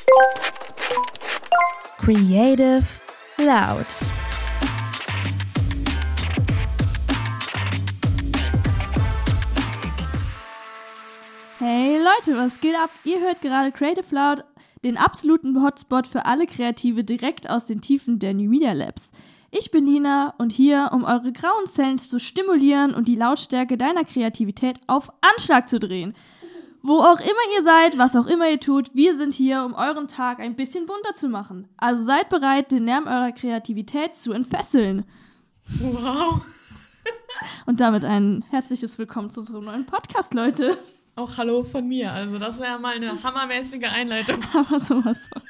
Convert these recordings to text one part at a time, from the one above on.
Creative Loud. Hey Leute, was geht ab? Ihr hört gerade Creative Loud, den absoluten Hotspot für alle Kreative direkt aus den Tiefen der New Media Labs. Ich bin Lina und hier, um eure grauen Zellen zu stimulieren und die Lautstärke deiner Kreativität auf Anschlag zu drehen. Wo auch immer ihr seid, was auch immer ihr tut, wir sind hier, um euren Tag ein bisschen bunter zu machen. Also seid bereit, den Lärm eurer Kreativität zu entfesseln. Wow. Und damit ein herzliches Willkommen zu unserem neuen Podcast, Leute. Auch Hallo von mir. Also das wäre mal eine hammermäßige Einleitung. Aber sowas von.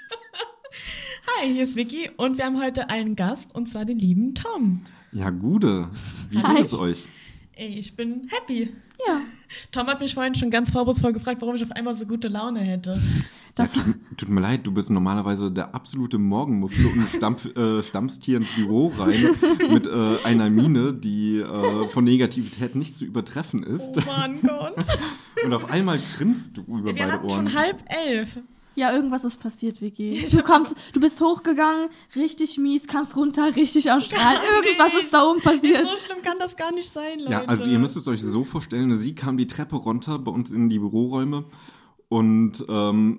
Hi, hier ist Vicky und wir haben heute einen Gast, und zwar den lieben Tom. Ja, Gude. Wie Hi. geht es euch? Ey, ich bin happy. Ja. Tom hat mich vorhin schon ganz vorwurfsvoll gefragt, warum ich auf einmal so gute Laune hätte. Das Ja, tut mir leid, du bist normalerweise der absolute Morgenmuffel und stammst hier ins Büro rein mit einer Miene, die von Negativität nicht zu übertreffen ist. Oh mein Gott. Und auf einmal grinst du über Wir beide hatten Ohren. schon 10:30. Ja, irgendwas ist passiert, Vicky. Du bist hochgegangen, richtig mies, kamst runter, richtig am Strahl. Irgendwas ist da oben passiert. So schlimm kann das gar nicht sein, Leute. Ja, also ihr müsst es euch so vorstellen, sie kam die Treppe runter bei uns in die Büroräume und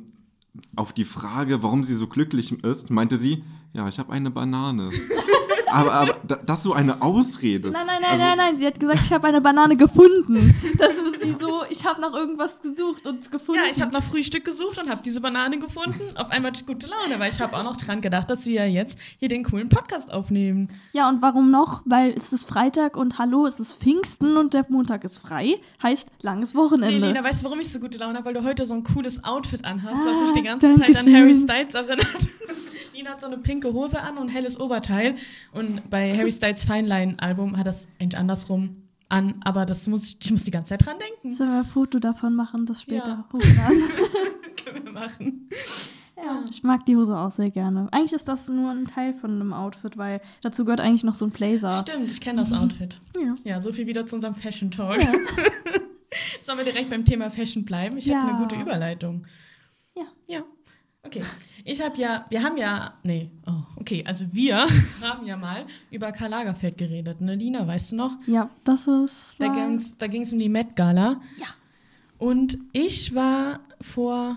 auf die Frage, warum sie so glücklich ist, meinte sie, ja, ich habe eine Banane. aber das ist so eine Ausrede. Nein. Sie hat gesagt, ich habe eine Banane gefunden. Das ist wie so, ich habe nach irgendwas gesucht und es gefunden. Ja, ich habe nach Frühstück gesucht und habe diese Banane gefunden. Auf einmal hatte ich gute Laune, weil ich habe auch noch dran gedacht, dass wir jetzt hier den coolen Podcast aufnehmen. Ja, und warum noch? Weil es ist Freitag und hallo, es ist Pfingsten und der Montag ist frei. Heißt, langes Wochenende. Nee, Lina, weißt du, warum ich so gute Laune habe? Weil du heute so ein cooles Outfit anhast, was mich die ganze Zeit an Dankeschön. Harry Styles erinnert. Lina hat so eine pinke Hose an und ein helles Oberteil. Und bei Harry Styles Fine Line Album hat das eigentlich andersrum an. Aber ich muss die ganze Zeit dran denken. Sollen wir ein Foto davon machen, das später Ja. hochladen? Können wir machen. Ja, ich mag die Hose auch sehr gerne. Eigentlich ist das nur ein Teil von einem Outfit, weil dazu gehört eigentlich noch so ein Blazer. Stimmt, ich kenne das Outfit. Ja. Ja, so viel wieder zu unserem Fashion Talk. Ja. Sollen wir direkt beim Thema Fashion bleiben? Ich Ja. habe eine gute Überleitung. Ja. Ja. Okay. Wir haben ja mal über Karl Lagerfeld geredet, ne, Lina, weißt du noch? Ja, das ist... Da ging es um die Met Gala. Ja. Und ich war vor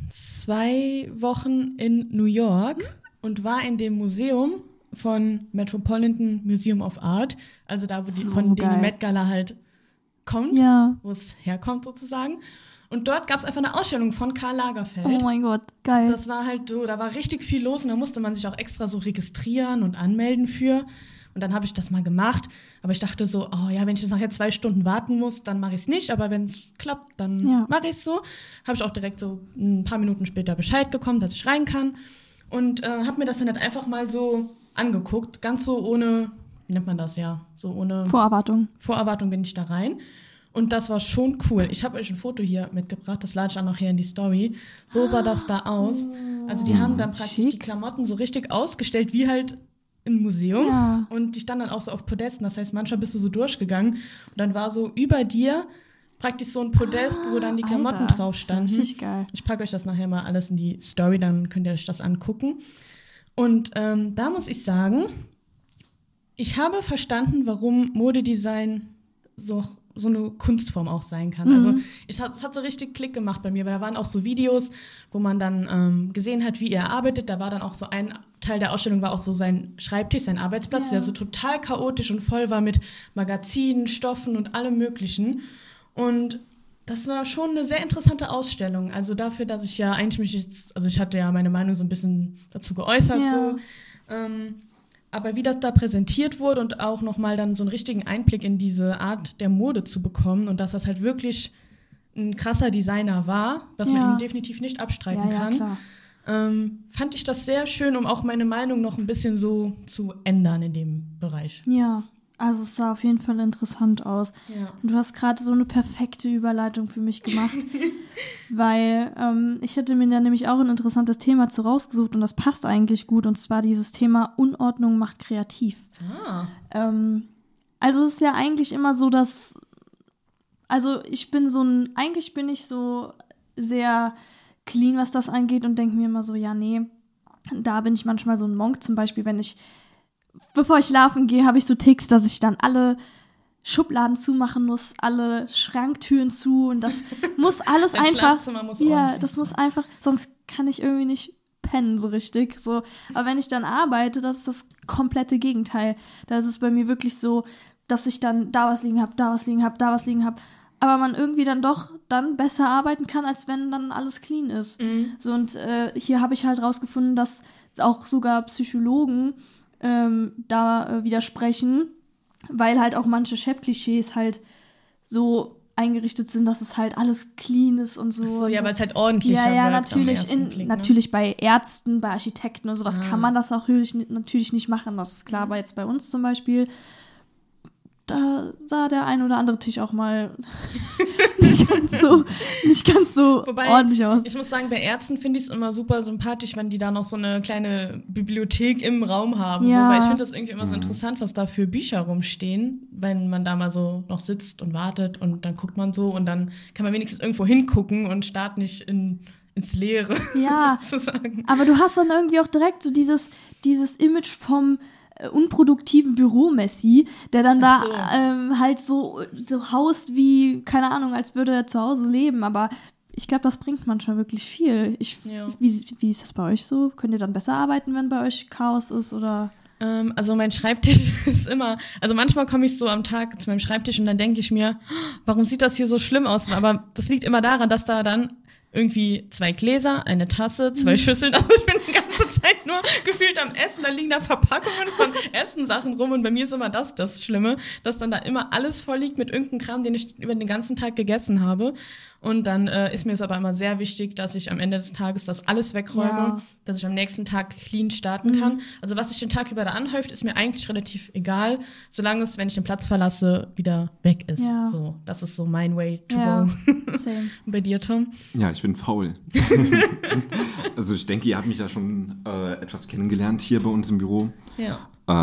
2 Wochen in New York und war in dem Museum von Metropolitan Museum of Art, also da, von dem die Met Gala halt kommt, Ja. wo es herkommt sozusagen. Und dort gab es einfach eine Ausstellung von Karl Lagerfeld. Oh mein Gott, geil. Das war halt so, da war richtig viel los und da musste man sich auch extra so registrieren und anmelden für. Und dann habe ich das mal gemacht. Aber ich dachte so, oh ja, wenn ich jetzt nachher 2 Stunden warten muss, dann mache ich es nicht. Aber wenn es klappt, dann mache ich es so. Habe ich auch direkt so ein paar Minuten später Bescheid bekommen, dass ich rein kann. Und habe mir das dann halt einfach mal so angeguckt. Ganz so ohne, wie nennt man das ja? So ohne Vorerwartung bin ich da rein. Und das war schon cool. Ich habe euch ein Foto hier mitgebracht, das lade ich auch nachher in die Story. So sah das da aus. Also die haben dann praktisch die Klamotten so richtig ausgestellt, wie halt im Museum. Ja. Und die standen dann auch so auf Podesten. Das heißt, manchmal bist du so durchgegangen. Und dann war so über dir praktisch so ein Podest, wo dann die Klamotten Alter, drauf das ist standen. richtig geil. Ich packe euch das nachher mal alles in die Story, dann könnt ihr euch das angucken. Und da muss ich sagen, ich habe verstanden, warum Modedesign so eine Kunstform auch sein kann. Also es hat so richtig Klick gemacht bei mir, weil da waren auch so Videos, wo man dann gesehen hat, wie er arbeitet. Da war dann auch so ein Teil der Ausstellung, war auch so sein Schreibtisch, sein Arbeitsplatz, der so total chaotisch und voll war mit Magazinen, Stoffen und allem Möglichen. Und das war schon eine sehr interessante Ausstellung. Also dafür, dass ich ja eigentlich ich hatte ja meine Meinung so ein bisschen dazu geäußert, so. Aber wie das da präsentiert wurde und auch nochmal dann so einen richtigen Einblick in diese Art der Mode zu bekommen und dass das halt wirklich ein krasser Designer war, was man ihm definitiv nicht abstreiten kann, klar. fand ich das sehr schön, um auch meine Meinung noch ein bisschen so zu ändern in dem Bereich. Ja, also es sah auf jeden Fall interessant aus. Ja. Und du hast gerade so eine perfekte Überleitung für mich gemacht, weil ich hätte mir da nämlich auch ein interessantes Thema zu rausgesucht und das passt eigentlich gut, und zwar dieses Thema Unordnung macht kreativ. Also es ist ja eigentlich immer so, dass, also eigentlich bin ich so sehr clean, was das angeht und denke mir immer so, ja, nee, da bin ich manchmal so ein Monk. Zum Beispiel, bevor ich schlafen gehe, habe ich so Ticks, dass ich dann alle Schubladen zumachen muss, alle Schranktüren zu und das muss alles Dein einfach. Schlafzimmer muss ja, ordentlich das muss sein. einfach, sonst kann ich irgendwie nicht pennen so richtig. So. Aber wenn ich dann arbeite, das ist das komplette Gegenteil. Da ist es bei mir wirklich so, dass ich dann da was liegen habe, da was liegen habe, da was liegen habe. Aber man irgendwie dann doch dann besser arbeiten kann, als wenn dann alles clean ist. So, und hier habe ich halt rausgefunden, dass auch sogar Psychologen da widersprechen, weil halt auch manche Chefklischees halt so eingerichtet sind, dass es halt alles clean ist und so. Ach so, und ja, das, weil es halt ordentlicher ja, wirkt am natürlich, ersten Blick, ne? natürlich bei Ärzten, bei Architekten und sowas kann man das auch natürlich nicht machen, das ist klar. Aber jetzt bei uns zum Beispiel, da sah der ein oder andere Tisch auch mal nicht ganz so Wobei, ordentlich aus. ich muss sagen, bei Ärzten finde ich es immer super sympathisch, wenn die da noch so eine kleine Bibliothek im Raum haben. Ja. So, weil ich finde das irgendwie immer so interessant, was da für Bücher rumstehen, wenn man da mal so noch sitzt und wartet und dann guckt man so und dann kann man wenigstens irgendwo hingucken und starrt nicht ins Leere, Ja, sozusagen. aber du hast dann irgendwie auch direkt so dieses Image vom unproduktiven Büro-Messi, der dann Ach da so. halt so haust wie, keine Ahnung, als würde er zu Hause leben, aber ich glaube, das bringt manchmal wirklich viel. Ja. Wie ist das bei euch so? Könnt ihr dann besser arbeiten, wenn bei euch Chaos ist, oder? Also mein Schreibtisch ist immer, also manchmal komme ich so am Tag zu meinem Schreibtisch und dann denke ich mir, warum sieht das hier so schlimm aus? Aber das liegt immer daran, dass da dann irgendwie 2 Gläser, eine Tasse, 2 Schüsseln, also ich bin die ganze Zeit nur gefühlt am Essen, da liegen da Verpackungen von Essensachen rum und bei mir ist immer das Schlimme, dass dann da immer alles voll liegt mit irgendeinem Kram, den ich über den ganzen Tag gegessen habe. Und dann ist mir es aber immer sehr wichtig, dass ich am Ende des Tages das alles wegräume, Ja. dass ich am nächsten Tag clean starten kann. Also was sich den Tag über da anhäuft, ist mir eigentlich relativ egal, solange es, wenn ich den Platz verlasse, wieder weg ist. Ja. So, das ist so mein way to Ja, go. same. Und bei dir, Tom? Ja, ich bin faul. Also ich denke, ihr habt mich ja schon etwas kennengelernt hier bei uns im Büro. Ja.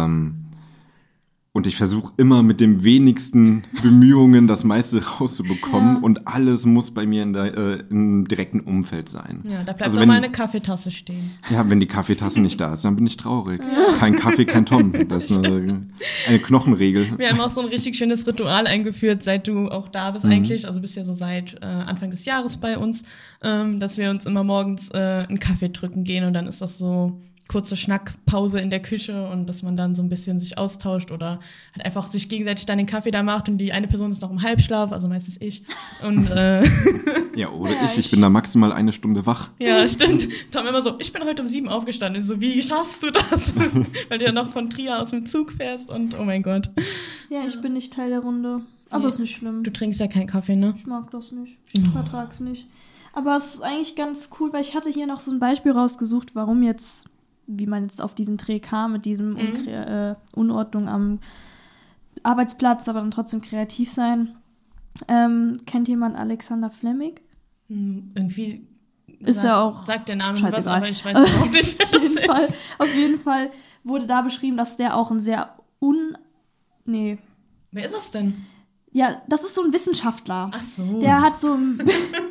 Und ich versuche immer mit den wenigsten Bemühungen das meiste rauszubekommen. Ja. Und alles muss bei mir im direkten Umfeld sein. Ja, da bleibt Also noch wenn- mal eine Kaffeetasse stehen. Ja, wenn die Kaffeetasse nicht da ist, dann bin ich traurig. Kein Kaffee, kein Tom. Das ist eine Knochenregel. Wir haben auch so ein richtig schönes Ritual eingeführt, seit du auch da bist eigentlich, also bist ja so seit Anfang des Jahres bei uns, dass wir uns immer morgens einen Kaffee drücken gehen und dann ist das so kurze Schnackpause in der Küche und dass man dann so ein bisschen sich austauscht oder halt einfach sich gegenseitig dann den Kaffee da macht und die eine Person ist noch im Halbschlaf, also meistens ich. Und Ja, oder ich bin da maximal 1 Stunde wach. ja, stimmt. Tom immer so, ich bin heute um 7 aufgestanden. Ich so, wie schaffst du das? Weil du ja noch von Trier aus dem Zug fährst und oh mein Gott. Ja, ich bin nicht Teil der Runde. Aber Nee. ist nicht schlimm. Du trinkst ja keinen Kaffee, ne? Ich mag das nicht. Ich vertrag's nicht. Aber es ist eigentlich ganz cool, weil ich hatte hier noch so ein Beispiel rausgesucht, warum jetzt, wie man jetzt auf diesen Dreh kam, mit diesem Unordnung am Arbeitsplatz, aber dann trotzdem kreativ sein. Kennt jemand Alexander Fleming? Irgendwie Ist ja auch sagt der Name was, scheißegal. aber ich weiß überhaupt nicht, wer das ist. Auf jeden Fall wurde da beschrieben, dass der auch ein sehr Nee. Wer ist das denn? Ja, das ist so ein Wissenschaftler. Ach so. Der hat so im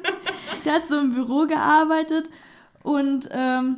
Büro gearbeitet und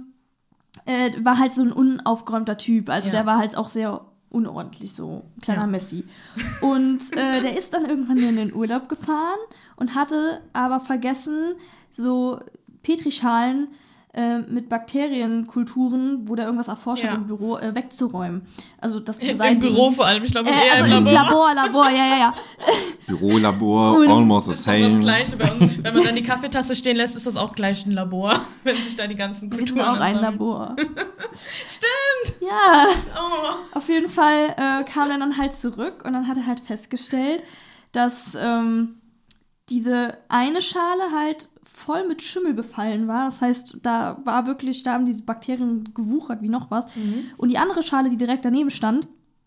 war halt so ein unaufgeräumter Typ. Also Ja. der war halt auch sehr unordentlich, so ein kleiner Messi. Und der ist dann irgendwann in den Urlaub gefahren und hatte aber vergessen, so Petrischalen mit Bakterienkulturen, wo der irgendwas erforscht hat Ja. im Büro, wegzuräumen. Also das ist so Im sein Büro Ding. vor allem, ich glaube eher Also im im Labor. Labor, ja. Büro, Labor, Und- almost the Das ist doch das same. Gleiche bei uns. Wenn man dann die Kaffeetasse stehen lässt, ist das auch gleich ein Labor, wenn sich da die ganzen Wir Kulturen sind auch ein ansammeln. Labor. Stimmt! Ja. Oh. Auf jeden Fall kam er dann halt zurück und dann hat er halt festgestellt, dass diese eine Schale halt voll mit Schimmel befallen war. Das heißt, da haben diese Bakterien gewuchert wie noch was. Und die andere Schale, die direkt daneben stand,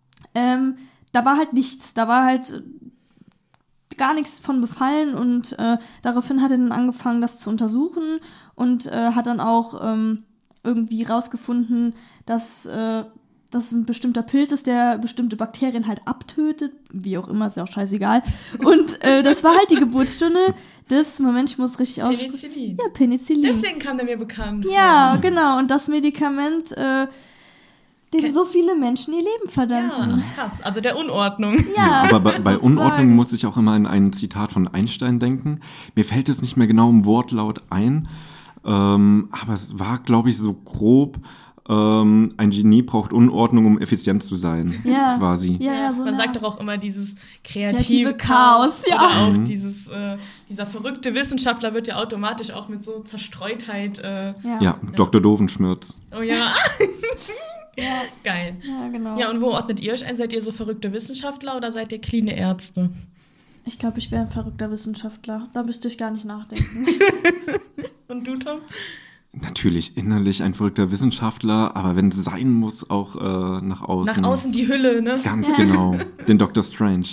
da war halt nichts. Da war halt gar nichts von befallen und daraufhin hat er dann angefangen, das zu untersuchen und hat dann auch irgendwie rausgefunden, dass dass es ein bestimmter Pilz ist, der bestimmte Bakterien halt abtötet. Wie auch immer, ist ja auch scheißegal. Und das war halt die Geburtsstunde des, Moment, ich muss richtig aussprechen. Penicillin. Ja, Penicillin. Deswegen kam der mir bekannt Ja, vor. genau. Und das Medikament, dem so viele Menschen ihr Leben verdanken. Ja, krass. Also der Unordnung. Ja, Aber bei sozusagen. Unordnung muss ich auch immer an ein Zitat von Einstein denken. Mir fällt es nicht mehr genau im Wortlaut ein, aber es war, glaube ich, so grob, ein Genie braucht Unordnung, um effizient zu sein, Ja. quasi. Ja, so Man eine sagt Art. doch auch immer dieses kreative Chaos, Chaos. ja. Oder auch dieses, dieser verrückte Wissenschaftler wird ja automatisch auch mit so Zerstreutheit. Ja, Dr. Doofenschmirtz. Oh ja. Ja. Geil. Ja, genau. Ja, und wo ordnet ihr euch ein? Seid ihr so verrückte Wissenschaftler oder seid ihr cleane Ärzte? Ich glaube, ich wäre ein verrückter Wissenschaftler. Da müsste ich gar nicht nachdenken. Und du, Tom? Natürlich innerlich ein verrückter Wissenschaftler, aber wenn es sein muss, auch nach außen. Nach außen die Hülle, ne? Ganz genau. Den Dr. Strange.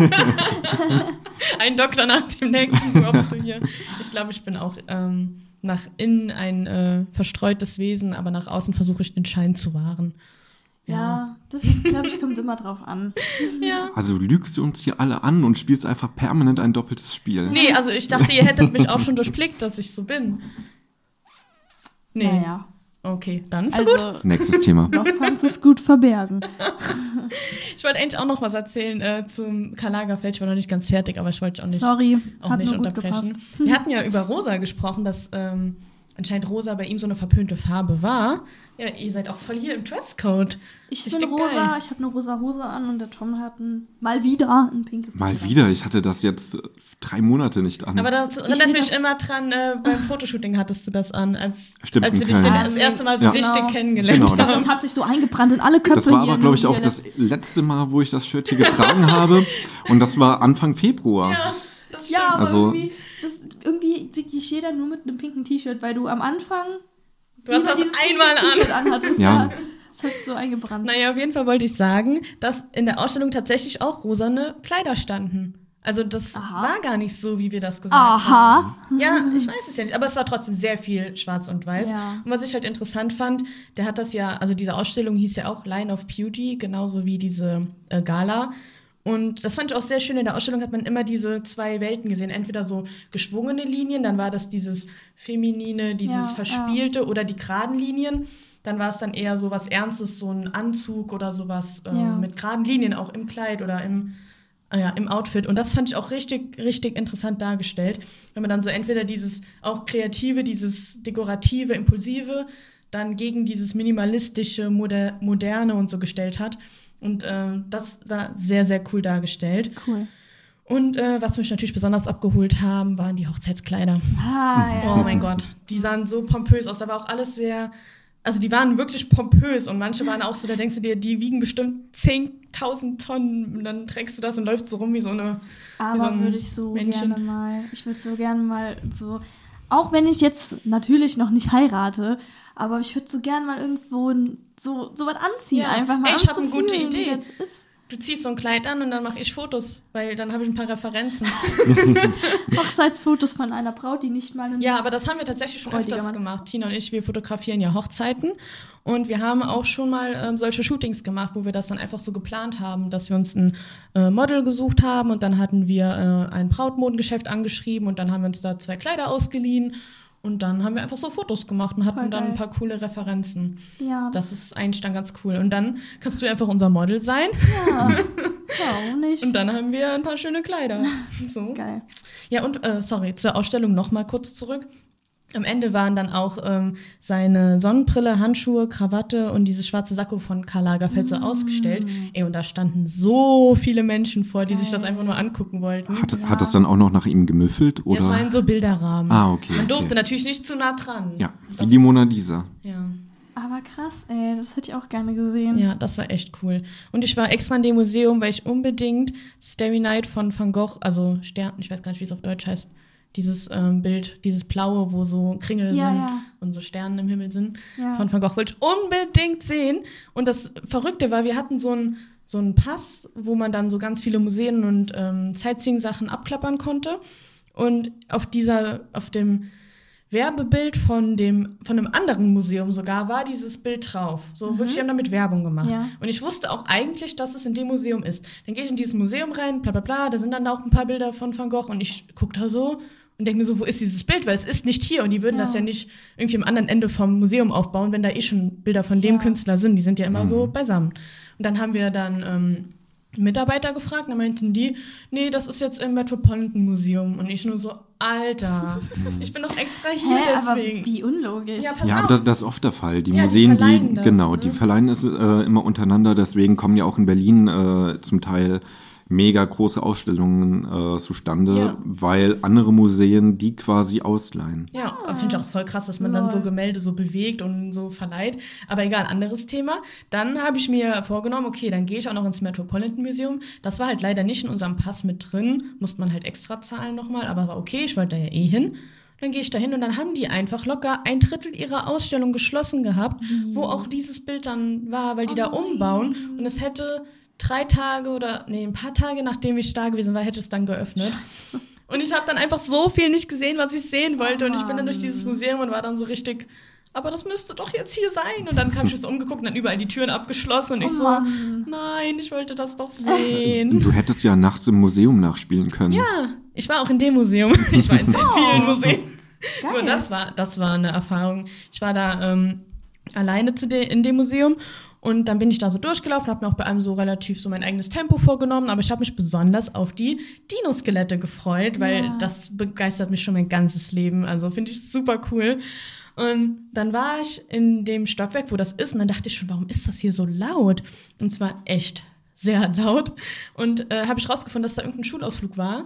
Ein Doktor nach dem nächsten droppst du hier. Ich glaube, ich bin auch nach innen ein verstreutes Wesen, aber nach außen versuche ich den Schein zu wahren. Ja, das ist, glaube ich, kommt immer drauf an. Ja. Also lügst du uns hier alle an und spielst einfach permanent ein doppeltes Spiel. Nee, also ich dachte, ihr hättet mich auch schon durchblickt, dass ich so bin. Nee. Naja. Okay, dann ist so gut. Also, Nächstes Thema. noch kannst du es gut verbergen. Ich wollte eigentlich auch noch was erzählen zum Karl Lagerfeld. Ich war noch nicht ganz fertig, aber ich wollte auch nicht, Sorry, auch hat nicht nur gut unterbrechen. gepasst. Wir hatten ja über Rosa gesprochen, dass anscheinend Rosa bei ihm so eine verpönte Farbe war. Ja, ihr seid auch voll hier im Dresscode. Ich Richtig bin rosa, geil. ich habe eine rosa Hose an und der Tom hat mal wieder ein pinkes Mal T-Shirt. wieder, ich hatte das jetzt 3 Monate nicht an. Aber das erinnert seh mich das- immer dran, beim Fotoshooting hattest du das an, als Stimmt, wir in dich Köln. das erste Mal so Ja. richtig Genau. kennengelernt Genau, haben. Das hat sich so eingebrannt in alle Köpfe. Das war hier aber, in glaube ich, der auch das letzte Mal, wo ich das Shirt hier getragen habe. Und das war Anfang Februar. Ja, das stimmt. Ja, aber Also- irgendwie sieht dich jeder nur mit einem pinken T-Shirt, weil du am Anfang Du hast immer das dieses einmal pinke T-Shirt anhattest. Ja. Ja. Das hat sich so eingebrannt. Naja, auf jeden Fall wollte ich sagen, dass in der Ausstellung tatsächlich auch rosane Kleider standen. Also das Aha. war gar nicht so, wie wir das gesagt haben. Aha. Ja, ich weiß es ja nicht, aber es war trotzdem sehr viel schwarz und weiß. Ja. Und was ich halt interessant fand, der hat das ja, also diese Ausstellung hieß ja auch Line of Beauty, genauso wie diese Gala. Und das fand ich auch sehr schön. In der Ausstellung hat man immer diese 2 Welten gesehen. Entweder so geschwungene Linien, dann war das dieses Feminine, dieses Ja, Verspielte oder die geraden Linien. Dann war es dann eher so was Ernstes, so ein Anzug oder sowas Ja. mit geraden Linien, auch im Kleid oder im Outfit. Und das fand ich auch richtig, richtig interessant dargestellt. Wenn man dann so entweder dieses auch kreative, dieses dekorative, impulsive, dann gegen dieses minimalistische, moderne und so gestellt hat. Und das war sehr, sehr cool dargestellt. Cool. Und was mich natürlich besonders abgeholt haben, waren die Hochzeitskleider. Ah, ja. Oh mein Gott, die sahen so pompös aus. Da war auch alles sehr, also die waren wirklich pompös und manche waren auch so, da denkst du dir, die wiegen bestimmt 10.000 Tonnen und dann trägst du das und läufst so rum wie so eine wie so Aber ein würde ich so Männchen. gerne mal, ich würde so gerne mal so, auch wenn ich jetzt natürlich noch nicht heirate, aber ich würde so gerne mal irgendwo so was anziehen, Ja. einfach mal Ey, ich um hab zu eine gute fühlen, Idee. wie das ist. Du ziehst so ein Kleid an und dann mache ich Fotos, weil dann habe ich ein paar Referenzen. Hochzeitsfotos von einer Braut, die nicht mal Ja, aber das haben wir tatsächlich schon Bräutigam. öfters gemacht. Tina und ich, wir fotografieren ja Hochzeiten und wir haben auch schon mal solche Shootings gemacht, wo wir das dann einfach so geplant haben, dass wir uns ein Model gesucht haben und dann hatten wir ein Brautmodengeschäft angeschrieben und dann haben wir uns da 2 Kleider ausgeliehen und dann haben wir einfach so Fotos gemacht und hatten Voll dann geil. ein paar coole Referenzen. Ja, Das ist eigentlich dann ganz cool. Und dann kannst du einfach unser Model sein warum nicht? und dann haben wir ein paar schöne Kleider. So. Geil. Ja, und sorry, zur Ausstellung noch mal kurz zurück. Am Ende waren dann auch seine Sonnenbrille, Handschuhe, Krawatte und dieses schwarze Sakko von Karl Lagerfeld so ausgestellt. Ey, und da standen so viele Menschen vor, die sich das einfach nur angucken wollten. Hat das dann auch noch nach ihm gemüffelt? Ja, Oder? es war in so Bilderrahmen. Ah, okay, Man durfte okay. natürlich nicht zu nah dran. Ja, wie Das- die Mona Lisa. Ja. Aber krass, ey, das hätte ich auch gerne gesehen. Ja, das war echt cool. Und ich war extra in dem Museum, weil ich unbedingt Starry Night von Van Gogh, also Stern, ich weiß gar nicht, wie es auf Deutsch heißt, dieses Bild, dieses blaue, wo so Kringel Ja, sind ja. und so Sterne im Himmel sind, Ja. von Van Gogh wollte ich unbedingt sehen. Und das Verrückte war, wir hatten so einen Pass, wo man dann so ganz viele Museen und Sightseeing-Sachen abklappern konnte. Und auf dem Werbebild von einem anderen Museum sogar, war dieses Bild drauf. So wirklich, die haben damit Werbung gemacht. Ja. Und ich wusste auch eigentlich, dass es in dem Museum ist. Dann gehe ich in dieses Museum rein, bla bla bla, da sind dann auch ein paar Bilder von Van Gogh und ich gucke da so und denke mir so, wo ist dieses Bild? Weil es ist nicht hier und die würden das ja nicht irgendwie am anderen Ende vom Museum aufbauen, wenn da schon Bilder von dem Künstler sind. Die sind ja immer so beisammen. Und dann haben wir dann Mitarbeiter gefragt, da meinten die, nee, das ist jetzt im Metropolitan Museum. Und ich nur so, Alter, ich bin doch extra hier deswegen. Aber wie unlogisch. Ja, pass Ja, auf. aber das ist oft der Fall. Die Ja, die Museen, verleihen das, ne? die verleihen es immer untereinander. Deswegen kommen ja auch in Berlin zum Teil mega große Ausstellungen zustande, weil andere Museen die quasi ausleihen. Ja, finde ich auch voll krass, dass man dann so Gemälde so bewegt und so verleiht. Aber egal, anderes Thema. Dann habe ich mir vorgenommen, okay, dann gehe ich auch noch ins Metropolitan Museum. Das war halt leider nicht in unserem Pass mit drin. Musste man halt extra zahlen nochmal, aber war okay, ich wollte da ja eh hin. Dann gehe ich da hin und dann haben die einfach locker 1/3 ihrer Ausstellung geschlossen gehabt, wo auch dieses Bild dann war, weil die da umbauen. Und es hätte 3 Tage ein paar Tage nachdem ich da gewesen war, hätte es dann geöffnet. Und ich habe dann einfach so viel nicht gesehen, was ich sehen wollte. Und ich bin dann durch dieses Museum und war dann so richtig, aber das müsste doch jetzt hier sein. Und dann kam ich so umgeguckt und dann überall die Türen abgeschlossen. Und ich so, nein, ich wollte das doch sehen. Du hättest ja nachts im Museum nachspielen können. Ja, ich war auch in dem Museum. Ich war in sehr vielen Museen. Geil. Nur das war eine Erfahrung. Ich war da alleine in dem Museum. Und dann bin ich da so durchgelaufen, habe mir auch bei allem so relativ so mein eigenes Tempo vorgenommen, aber ich habe mich besonders auf die Dinoskelette gefreut, weil das begeistert mich schon mein ganzes Leben, also finde ich super cool. Und dann war ich in dem Stockwerk, wo das ist, und dann dachte ich schon, warum ist das hier so laut? Und zwar echt sehr laut. Und habe ich rausgefunden, dass da irgendein Schulausflug war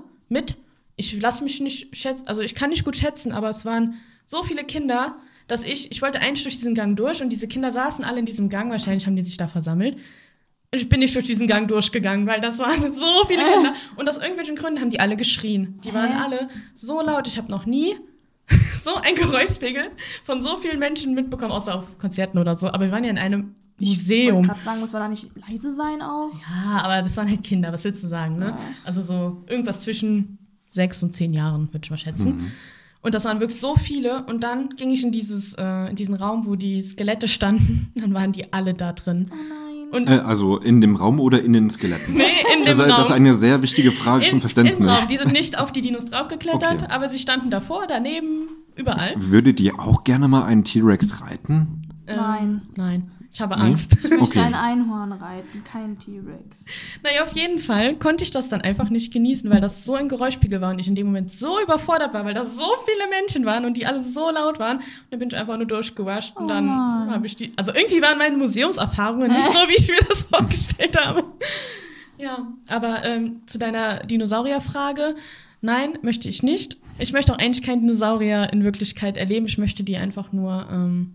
ich lasse mich nicht schätzen, also ich kann nicht gut schätzen, aber es waren so viele Kinder, dass ich wollte eigentlich durch diesen Gang durch und diese Kinder saßen alle in diesem Gang, wahrscheinlich haben die sich da versammelt. Und ich bin nicht durch diesen Gang durchgegangen, weil das waren so viele Kinder. Und aus irgendwelchen Gründen haben die alle geschrien. Die waren alle so laut. Ich habe noch nie so ein Geräuschpegel von so vielen Menschen mitbekommen, außer auf Konzerten oder so. Aber wir waren ja in einem Museum. Ich wollte gerade sagen, muss man da nicht leise sein auch? Ja, aber das waren halt Kinder, was willst du sagen, ne? Ja. Also so irgendwas zwischen 6 und 10 Jahren, würde ich mal schätzen. Und das waren wirklich so viele. Und dann ging ich in diesen Raum, wo die Skelette standen. Und dann waren die alle da drin. Oh nein. Und Also in dem Raum oder in den Skeletten? Nee, in dem Raum. Das ist eine sehr wichtige Frage zum Verständnis. Im Raum. Die sind nicht auf die Dinos draufgeklettert, Okay. aber sie standen davor, daneben, überall. Würdet ihr auch gerne mal einen T-Rex reiten? Nein. Ich habe Angst. Ich möchte Okay. ein Einhorn reiten, kein T-Rex. Naja, auf jeden Fall konnte ich das dann einfach nicht genießen, weil das so ein Geräuschpegel war und ich in dem Moment so überfordert war, weil da so viele Menschen waren und die alle so laut waren. Und dann bin ich einfach nur durchgewascht und dann habe ich also irgendwie waren meine Museumserfahrungen nicht so, wie ich mir das vorgestellt habe. Ja, aber zu deiner Dinosaurierfrage, nein, möchte ich nicht. Ich möchte auch eigentlich keinen Dinosaurier in Wirklichkeit erleben. Ich möchte die einfach nur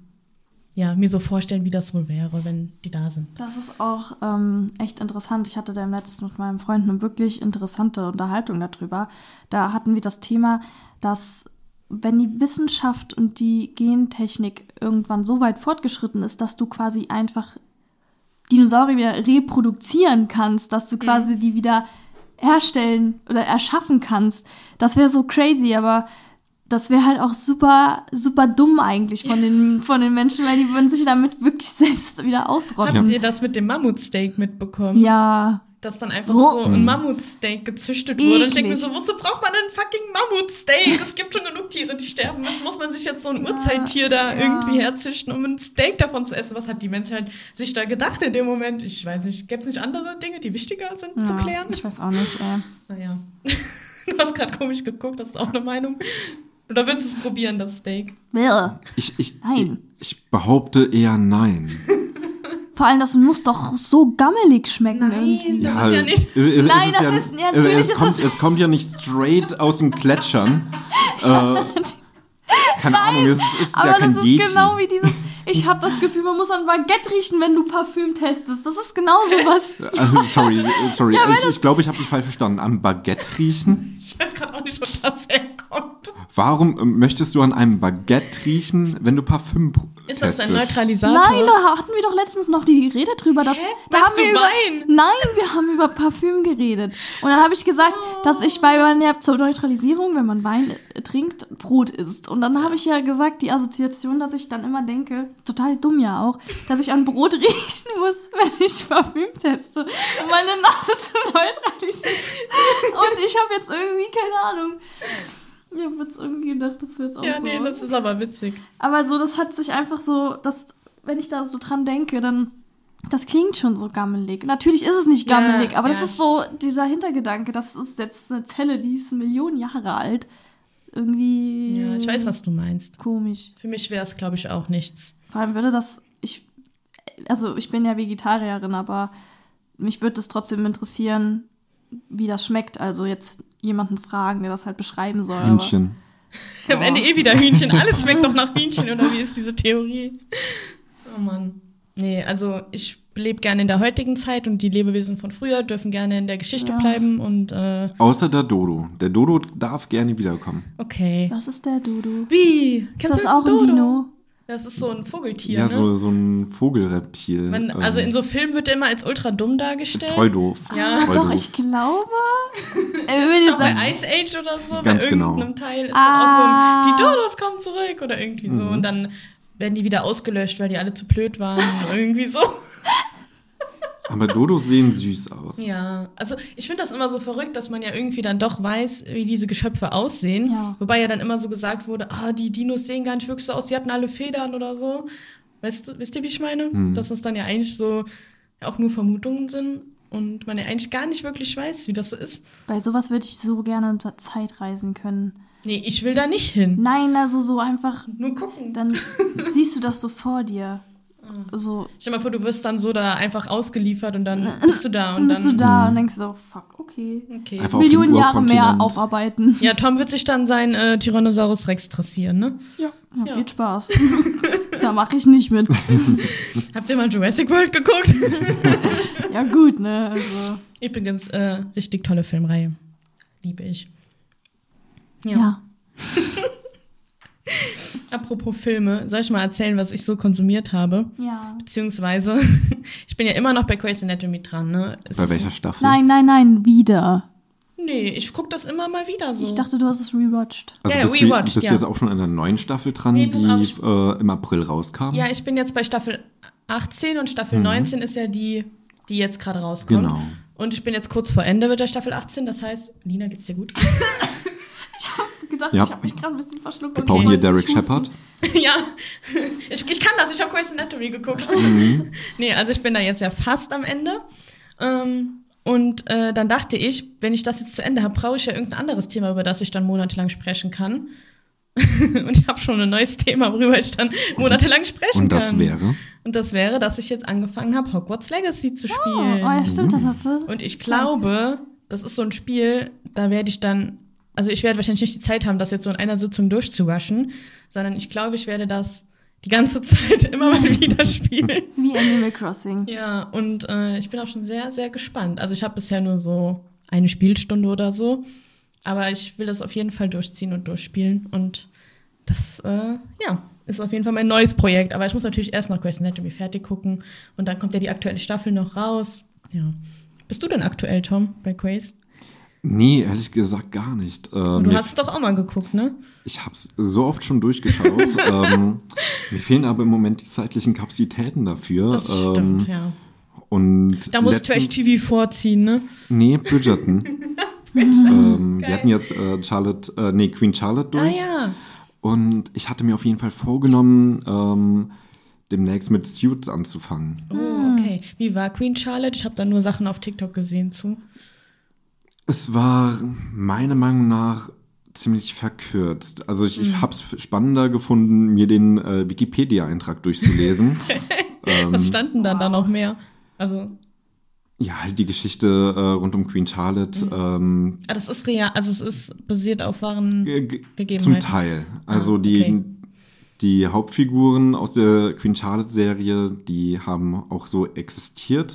mir so vorstellen, wie das wohl wäre, wenn die da sind. Das ist auch echt interessant. Ich hatte da im letzten mit meinem Freund eine wirklich interessante Unterhaltung darüber. Da hatten wir das Thema, dass wenn die Wissenschaft und die Gentechnik irgendwann so weit fortgeschritten ist, dass du quasi einfach Dinosaurier wieder reproduzieren kannst, dass du quasi die wieder herstellen oder erschaffen kannst. Das wäre so crazy, aber das wäre halt auch super, super dumm eigentlich von den Menschen, weil die würden sich damit wirklich selbst wieder ausrotten. Habt ihr das mit dem Mammutsteak mitbekommen? Ja. Dass dann einfach so ein Mammutsteak gezüchtet wurde. Und ich denke mir Eklig. so, wozu braucht man ein fucking Mammutsteak? Es gibt schon genug Tiere, die sterben. Was muss man sich jetzt so ein Urzeittier da irgendwie herzüchten, um ein Steak davon zu essen? Was hat die Menschheit sich da gedacht in dem Moment? Ich weiß nicht, gäbe es nicht andere Dinge, die wichtiger sind zu klären? Ich weiß auch nicht, Naja. Du hast gerade komisch geguckt, das ist auch eine Meinung. Oder willst du es probieren, das Steak? Nein. Ich behaupte eher nein. Vor allem, das muss doch so gammelig schmecken irgendwie. Das ist ja nicht... Nein, das ist natürlich es kommt ja nicht straight aus den Gletschern. Keine Ahnung, es ist ja Aber kein das ist Yeti. genau wie dieses, ich habe das Gefühl, man muss an Baguette riechen, wenn du Parfüm testest. Das ist genau sowas. Sorry. Ja, Ich glaube, ich habe dich falsch verstanden. Am Baguette riechen? Ich weiß gerade auch nicht, wo das herkommt. Warum möchtest du an einem Baguette riechen, wenn du Parfüm Ist das ein Pestes. Neutralisator? Nein, da hatten wir doch letztens noch die Rede drüber, dass da Meinst haben du wir Wein? Nein, wir haben über Parfüm geredet. Und dann habe ich gesagt, dass ich bei meiner zur Neutralisierung, wenn man Wein trinkt, Brot isst. Und dann habe ich ja gesagt, die Assoziation, dass ich dann immer denke, total dumm ja auch, dass ich an Brot riechen muss, wenn ich Parfüm teste, um meine Nase zu neutralisieren. Und ich habe jetzt irgendwie, keine Ahnung, ich habe jetzt irgendwie gedacht, das wird auch Ja, so. nee, das ist aber witzig. Aber so, das hat sich einfach so, wenn ich da so dran denke, dann, das klingt schon so gammelig. Natürlich ist es nicht gammelig, aber das ist so dieser Hintergedanke, das ist jetzt eine Zelle, die ist Millionen Jahre alt. Irgendwie Ja, ich weiß, was du meinst. komisch. Für mich wäre es, glaube ich, auch nichts. Vor allem würde das, ich bin ja Vegetarierin, aber mich würde es trotzdem interessieren, wie das schmeckt. Also jetzt jemanden fragen, der das halt beschreiben soll. Hühnchen. Am Ende wieder Hühnchen. Alles schmeckt doch nach Hühnchen, oder wie ist diese Theorie? Oh Mann. Nee, also ich lebe gerne in der heutigen Zeit und die Lebewesen von früher dürfen gerne in der Geschichte bleiben und Außer der Dodo. Der Dodo darf gerne wiederkommen. okay. Was ist der Dodo? Wie? Ist Kennst das du auch ein Dodo? Dino? Das ist so ein Vogeltier, Ja, ne? so ein Vogelreptil. Also in so Filmen wird er immer als ultra dumm dargestellt. Treu doof. Ja. Treu Doch, doof. ich glaube. Ist auch bei Ice Age oder so, Ganz bei genau. irgendeinem Teil ist doch auch so ein, die Dodos kommen zurück oder irgendwie so. Und dann werden die wieder ausgelöscht, weil die alle zu blöd waren. Irgendwie so. Aber Dodos sehen süß aus. Ja, also ich finde das immer so verrückt, dass man ja irgendwie dann doch weiß, wie diese Geschöpfe aussehen. Ja. Wobei ja dann immer so gesagt wurde, die Dinos sehen gar nicht wirklich so aus, sie hatten alle Federn oder so. Wisst ihr, wie ich meine? Dass es dann ja eigentlich so auch nur Vermutungen sind und man ja eigentlich gar nicht wirklich weiß, wie das so ist. Bei sowas würde ich so gerne in der Zeit reisen können. Nee, ich will da nicht hin. Nein, also so einfach, Nur gucken. dann siehst du das so vor dir. So, Stell dir mal vor, du wirst dann so da einfach ausgeliefert und dann bist du da und dann bist du dann. da und denkst so, fuck, okay. Okay. Einfach auf dem Millionen Jahre mehr Urkontinent. aufarbeiten. Ja, Tom wird sich dann sein Tyrannosaurus Rex dressieren, ne? Ja, viel Spaß. Da mache ich nicht mit. Habt ihr mal Jurassic World geguckt? Ja gut, ne, also. Übrigens, richtig tolle Filmreihe. Liebe ich. Ja. Apropos Filme, soll ich mal erzählen, was ich so konsumiert habe? Ja. Beziehungsweise, ich bin ja immer noch bei Grey's Anatomy dran, ne? Bei welcher Staffel? Nein, wieder. Nee, ich gucke das immer mal wieder so. Ich dachte, du hast es rewatcht. Also Ja, bist rewatched, du ja. jetzt auch schon in der neuen Staffel dran, Nee, das die im April rauskam? Ja, ich bin jetzt bei Staffel 18 und Staffel 19 ist ja die jetzt gerade rauskommt. Genau. Und ich bin jetzt kurz vor Ende mit der Staffel 18, das heißt, Lina, geht's dir gut? Ich habe gedacht, Ja. ich habe mich gerade ein bisschen verschluckt. Wir und brauchen ich hier wollte Derek nicht husten. Shepard. Ja, ich kann das, ich habe Grey's Anatomy geguckt. Nee, also ich bin da jetzt ja fast am Ende. Und dann dachte ich, wenn ich das jetzt zu Ende habe, brauche ich ja irgendein anderes Thema, über das ich dann monatelang sprechen kann. Und ich habe schon ein neues Thema, worüber ich dann monatelang sprechen Und das kann. wäre? Und das wäre, dass ich jetzt angefangen habe, Hogwarts Legacy zu Oh, spielen. ja, stimmt, das hat sie. Und ich glaube, das ist so ein Spiel, da werde ich dann, also ich werde wahrscheinlich nicht die Zeit haben, das jetzt so in einer Sitzung durchzuwaschen, sondern ich glaube, ich werde das die ganze Zeit immer mal wieder spielen. Wie Animal Crossing. Ja, und ich bin auch schon sehr, sehr gespannt. Also ich habe bisher nur so eine Spielstunde oder so, aber ich will das auf jeden Fall durchziehen und durchspielen und das, ist auf jeden Fall mein neues Projekt. Aber ich muss natürlich erst noch Grey's Anatomy fertig gucken und dann kommt ja die aktuelle Staffel noch raus. Ja. Bist du denn aktuell, Tom, bei Grey's? Nee, ehrlich gesagt gar nicht. Du hast es doch auch mal geguckt, ne? Ich habe es so oft schon durchgeschaut. Mir fehlen aber im Moment die zeitlichen Kapazitäten dafür. Das stimmt, ja. Und Da musst du echt TV vorziehen, ne? Nee, Bridgerton. Wir hatten jetzt Queen Charlotte durch. Ja. Und ich hatte mir auf jeden Fall vorgenommen, demnächst mit Suits anzufangen. Oh, okay. Wie war Queen Charlotte? Ich habe da nur Sachen auf TikTok gesehen zu. Es war meiner Meinung nach ziemlich verkürzt. Also ich habe es spannender gefunden, mir den Wikipedia-Eintrag durchzulesen. Was standen dann da noch mehr? Also, Ja, halt die Geschichte rund um Queen Charlotte. das ist real, also es ist basiert auf wahren Gegebenheiten. Zum Teil. Also okay. die Hauptfiguren aus der Queen Charlotte-Serie, die haben auch so existiert.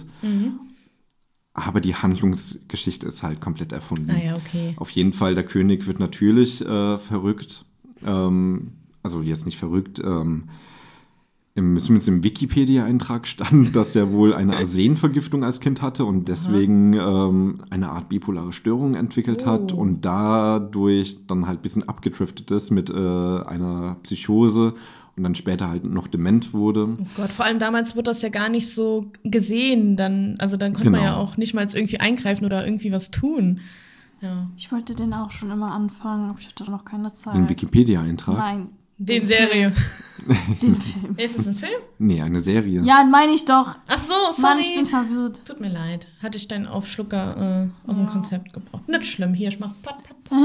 Aber die Handlungsgeschichte ist halt komplett erfunden. Ah ja, okay. Auf jeden Fall, der König wird natürlich verrückt. Also jetzt nicht verrückt. zumindest im Wikipedia-Eintrag stand, dass er wohl eine Arsenvergiftung als Kind hatte und deswegen eine Art bipolare Störung entwickelt hat und dadurch dann halt ein bisschen abgedriftet ist mit einer Psychose und dann später halt noch dement wurde. Oh Gott, vor allem damals wird das ja gar nicht so gesehen. Dann konnte man ja auch nicht mal irgendwie eingreifen oder irgendwie was tun. Ja. Ich wollte den auch schon immer anfangen, aber ich hatte noch keine Zeit. Den Wikipedia-Eintrag? Nein. Den Serie. Den Film. Ist es ein Film? Nee, eine Serie. Ja, meine ich doch. Ach so, sorry. Mann, ich bin verwirrt. Tut mir leid. Hatte ich deinen Aufschlucker aus dem Konzept gebraucht. Nicht schlimm. Hier, ich mach pat, pat, pat.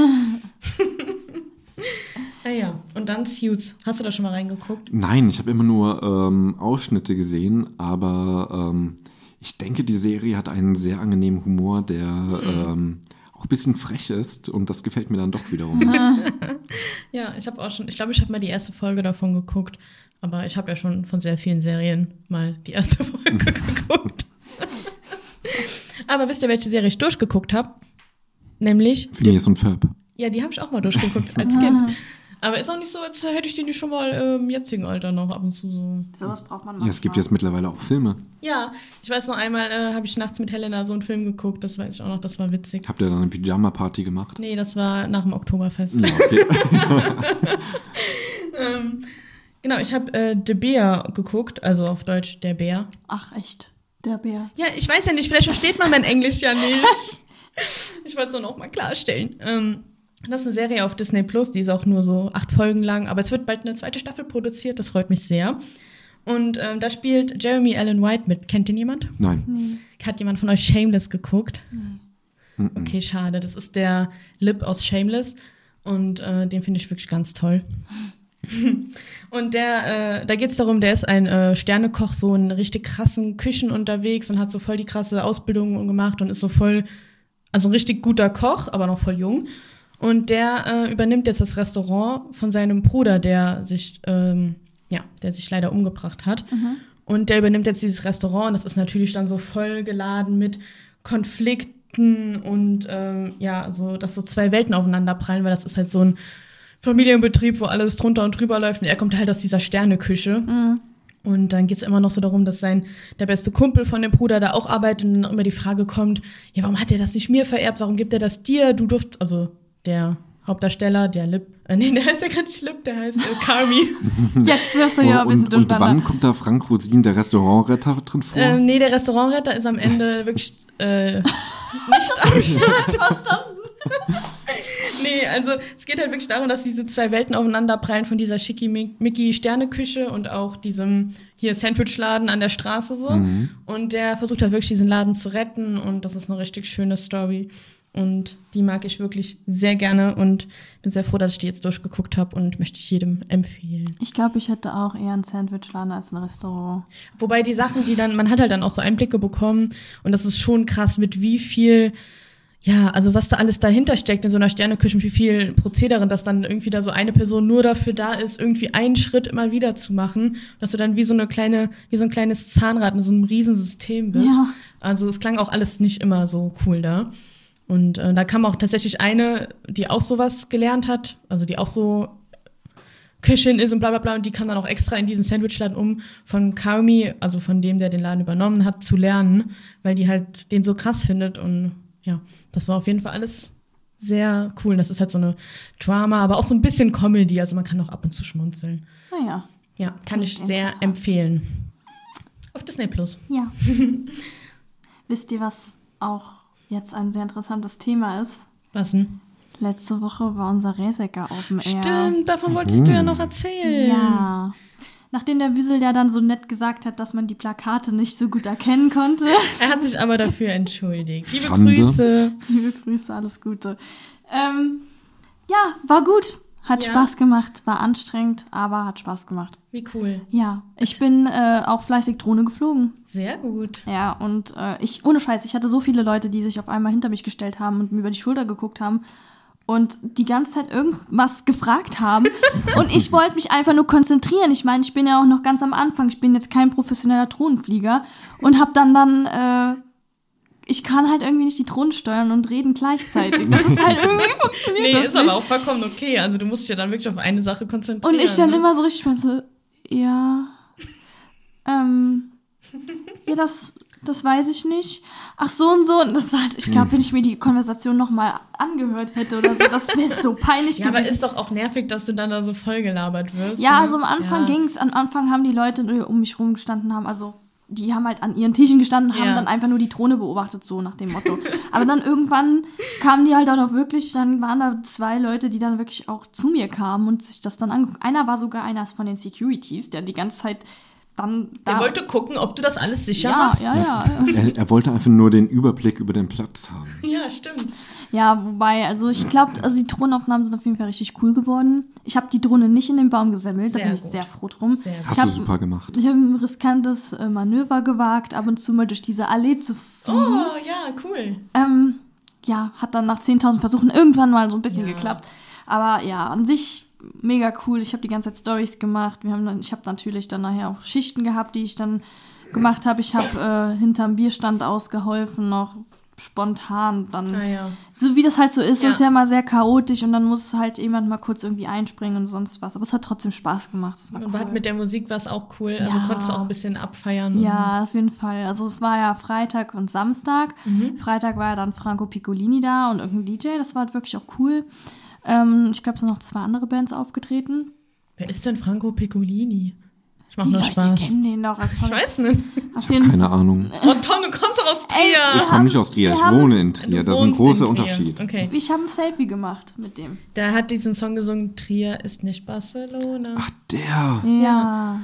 Naja, und dann Suits. Hast du da schon mal reingeguckt? Nein, ich habe immer nur Ausschnitte gesehen, aber ich denke, die Serie hat einen sehr angenehmen Humor, der auch ein bisschen frech ist und das gefällt mir dann doch wiederum. Ja, ich glaube, ich habe mal die erste Folge davon geguckt, aber ich habe ja schon von sehr vielen Serien mal die erste Folge geguckt. Aber wisst ihr, welche Serie ich durchgeguckt habe? Nämlich Phineas und Ferb. Ja, die habe ich auch mal durchgeguckt als Kind. Aber ist auch nicht so, als hätte ich die nicht schon mal im jetzigen Alter noch ab und zu so. Sowas braucht man Ja, manchmal. es gibt jetzt mittlerweile auch Filme. Ja, ich weiß noch einmal, habe ich nachts mit Helena so einen Film geguckt, das weiß ich auch noch, das war witzig. Habt ihr dann eine Pyjama-Party gemacht? Nee, das war nach dem Oktoberfest. Ja, okay. Genau, ich habe The Bear geguckt, also auf Deutsch Der Bär. Ach, echt? Der Bär. Ja, ich weiß ja nicht, vielleicht versteht man mein Englisch ja nicht. Ich wollte es nur noch mal klarstellen. Das ist eine Serie auf Disney Plus, die ist auch nur so 8 Folgen lang, aber es wird bald eine zweite Staffel produziert, das freut mich sehr. Und da spielt Jeremy Allen White mit. Kennt den jemand? Nein. Nee. Hat jemand von euch Shameless geguckt? Nee. Okay, schade. Das ist der Lip aus Shameless und den finde ich wirklich ganz toll. Und da geht es darum, der ist ein Sternekoch, so in richtig krassen Küchen unterwegs und hat so voll die krasse Ausbildung gemacht und ist so voll, also ein richtig guter Koch, aber noch voll jung. Und der übernimmt jetzt das Restaurant von seinem Bruder, der sich leider umgebracht hat. Und der übernimmt jetzt dieses Restaurant und das ist natürlich dann so voll geladen mit Konflikten und so, dass so 2 Welten aufeinander prallen, weil das ist halt so ein Familienbetrieb, wo alles drunter und drüber läuft und er kommt halt aus dieser Sterneküche. Und dann geht's immer noch so darum, dass der beste Kumpel von dem Bruder da auch arbeitet und dann immer die Frage kommt, ja, warum hat er das nicht mir vererbt, warum gibt er das dir, du durftest, also der Hauptdarsteller, der Lip, der heißt ja gar nicht Lip, der heißt Carmi. Jetzt hörst du ja ein bisschen Und durcheinander. wann kommt da Frank Rosin, der Restaurantretter, drin vor? Nee, der Restaurantretter ist am Ende wirklich nicht am Start. Verstanden. Nee, also es geht halt wirklich darum, dass diese 2 Welten aufeinander prallen von dieser schickimicki Sterneküche und auch diesem hier Sandwichladen an der Straße so. Und der versucht halt wirklich diesen Laden zu retten und das ist eine richtig schöne Story. Und die mag ich wirklich sehr gerne und bin sehr froh, dass ich die jetzt durchgeguckt habe und möchte ich jedem empfehlen. Ich glaube, ich hätte auch eher einen Sandwichladen als ein Restaurant. Wobei die Sachen, man hat halt dann auch so Einblicke bekommen und das ist schon krass, mit wie viel, also was da alles dahinter steckt in so einer Sterneküche und wie viel Prozedere, dass dann irgendwie da so eine Person nur dafür da ist, irgendwie einen Schritt immer wieder zu machen, dass du dann wie so ein kleines Zahnrad in so einem Riesensystem bist. Ja. Also es klang auch alles nicht immer so cool da. Und da kam auch tatsächlich eine, die auch sowas gelernt hat, also die auch so Köchin ist und bla bla bla, und die kam dann auch extra in diesen Sandwichladen, um von Carmi, also von dem, der den Laden übernommen hat, zu lernen, weil die halt den so krass findet. Und ja, das war auf jeden Fall alles sehr cool. Das ist halt so eine Drama, aber auch so ein bisschen Comedy, also man kann auch ab und zu schmunzeln. Naja. Ja, kann ich sehr empfehlen. Auf Disney Plus. Ja. Wisst ihr, was auch jetzt ein sehr interessantes Thema ist? Was denn? Letzte Woche war unser Resecker Open Air. Stimmt, davon wolltest du ja noch erzählen. Ja. Nachdem der Wüsel ja dann so nett gesagt hat, dass man die Plakate nicht so gut erkennen konnte. Er hat sich aber dafür entschuldigt. Liebe Schande. Grüße. Liebe Grüße, alles Gute. Ja, war gut. Hat Spaß gemacht, war anstrengend, aber hat Spaß gemacht. Wie cool. Ja, ich bin auch fleißig Drohne geflogen. Sehr gut. Ja, und ohne Scheiß, ich hatte so viele Leute, die sich auf einmal hinter mich gestellt haben und mir über die Schulter geguckt haben und die ganze Zeit irgendwas gefragt haben. Und ich wollte mich einfach nur konzentrieren. Ich meine, ich bin ja auch noch ganz am Anfang. Ich bin jetzt kein professioneller Drohnenflieger und habe dann ich kann halt irgendwie nicht die Drohnen steuern und reden gleichzeitig. Das ist halt irgendwie funktioniert das ist nicht. aber auch vollkommen okay. Also du musst dich ja dann wirklich auf eine Sache konzentrieren. Und ich dann immer so richtig so, ja. Ja, das weiß ich nicht. Ach so und so. Und das war halt, ich glaube, wenn ich mir die Konversation nochmal angehört hätte oder so, das wäre so peinlich Ja, gewesen. aber ist doch auch nervig, dass du dann da so voll gelabert wirst. Ja, ne? also am Anfang ging's. Am Anfang haben die Leute, die um mich rumgestanden haben, also die haben halt an ihren Tischen gestanden, haben dann einfach nur die Throne beobachtet, so nach dem Motto. Aber dann irgendwann kamen die halt auch noch wirklich, dann waren da 2 Leute, die dann wirklich auch zu mir kamen und sich das dann angeguckt. Einer war sogar einer von den Securities, der die ganze Zeit dann Der wollte gucken, ob du das alles sicher machst. Ja. Er wollte einfach nur den Überblick über den Platz haben. Ja, stimmt. Ja, wobei, also ich glaube, also die Drohnenaufnahmen sind auf jeden Fall richtig cool geworden. Ich habe die Drohne nicht in den Baum gesammelt, da bin ich sehr froh drum. Hast du super gemacht. Ich habe ein riskantes Manöver gewagt, ab und zu mal durch diese Allee zu fliegen. Oh, ja, cool. Ja, hat dann nach 10.000 Versuchen irgendwann mal so ein bisschen geklappt. Aber ja, an sich mega cool. Ich habe die ganze Zeit Storys gemacht. Ich habe natürlich dann nachher auch Schichten gehabt, die ich dann gemacht habe. Ich habe hinterm Bierstand ausgeholfen, noch spontan. Dann, so wie das halt so ist, ist ja mal sehr chaotisch und dann muss halt jemand mal kurz irgendwie einspringen und sonst was. Aber es hat trotzdem Spaß gemacht. Das war cool. Mit der Musik war es auch cool. Also konntest du auch ein bisschen abfeiern. Ja, auf jeden Fall. Also es war ja Freitag und Samstag. Freitag war ja dann Franco Piccolini da und irgendein DJ. Das war halt wirklich auch cool. Ich glaube, es sind noch 2 andere Bands aufgetreten. Wer ist denn Franco Piccolini? Ich mach nur Spaß. Die kennen den doch. Ich weiß nicht. Keine Ahnung. Oh, Tom, du kommst doch aus Trier. Ich komme nicht aus Trier, ich wohne in Trier. Das ist ein großer Unterschied. Okay. Ich habe ein Selfie gemacht mit dem. Der hat diesen Song gesungen, Trier ist nicht Barcelona. Ach, der. Ja.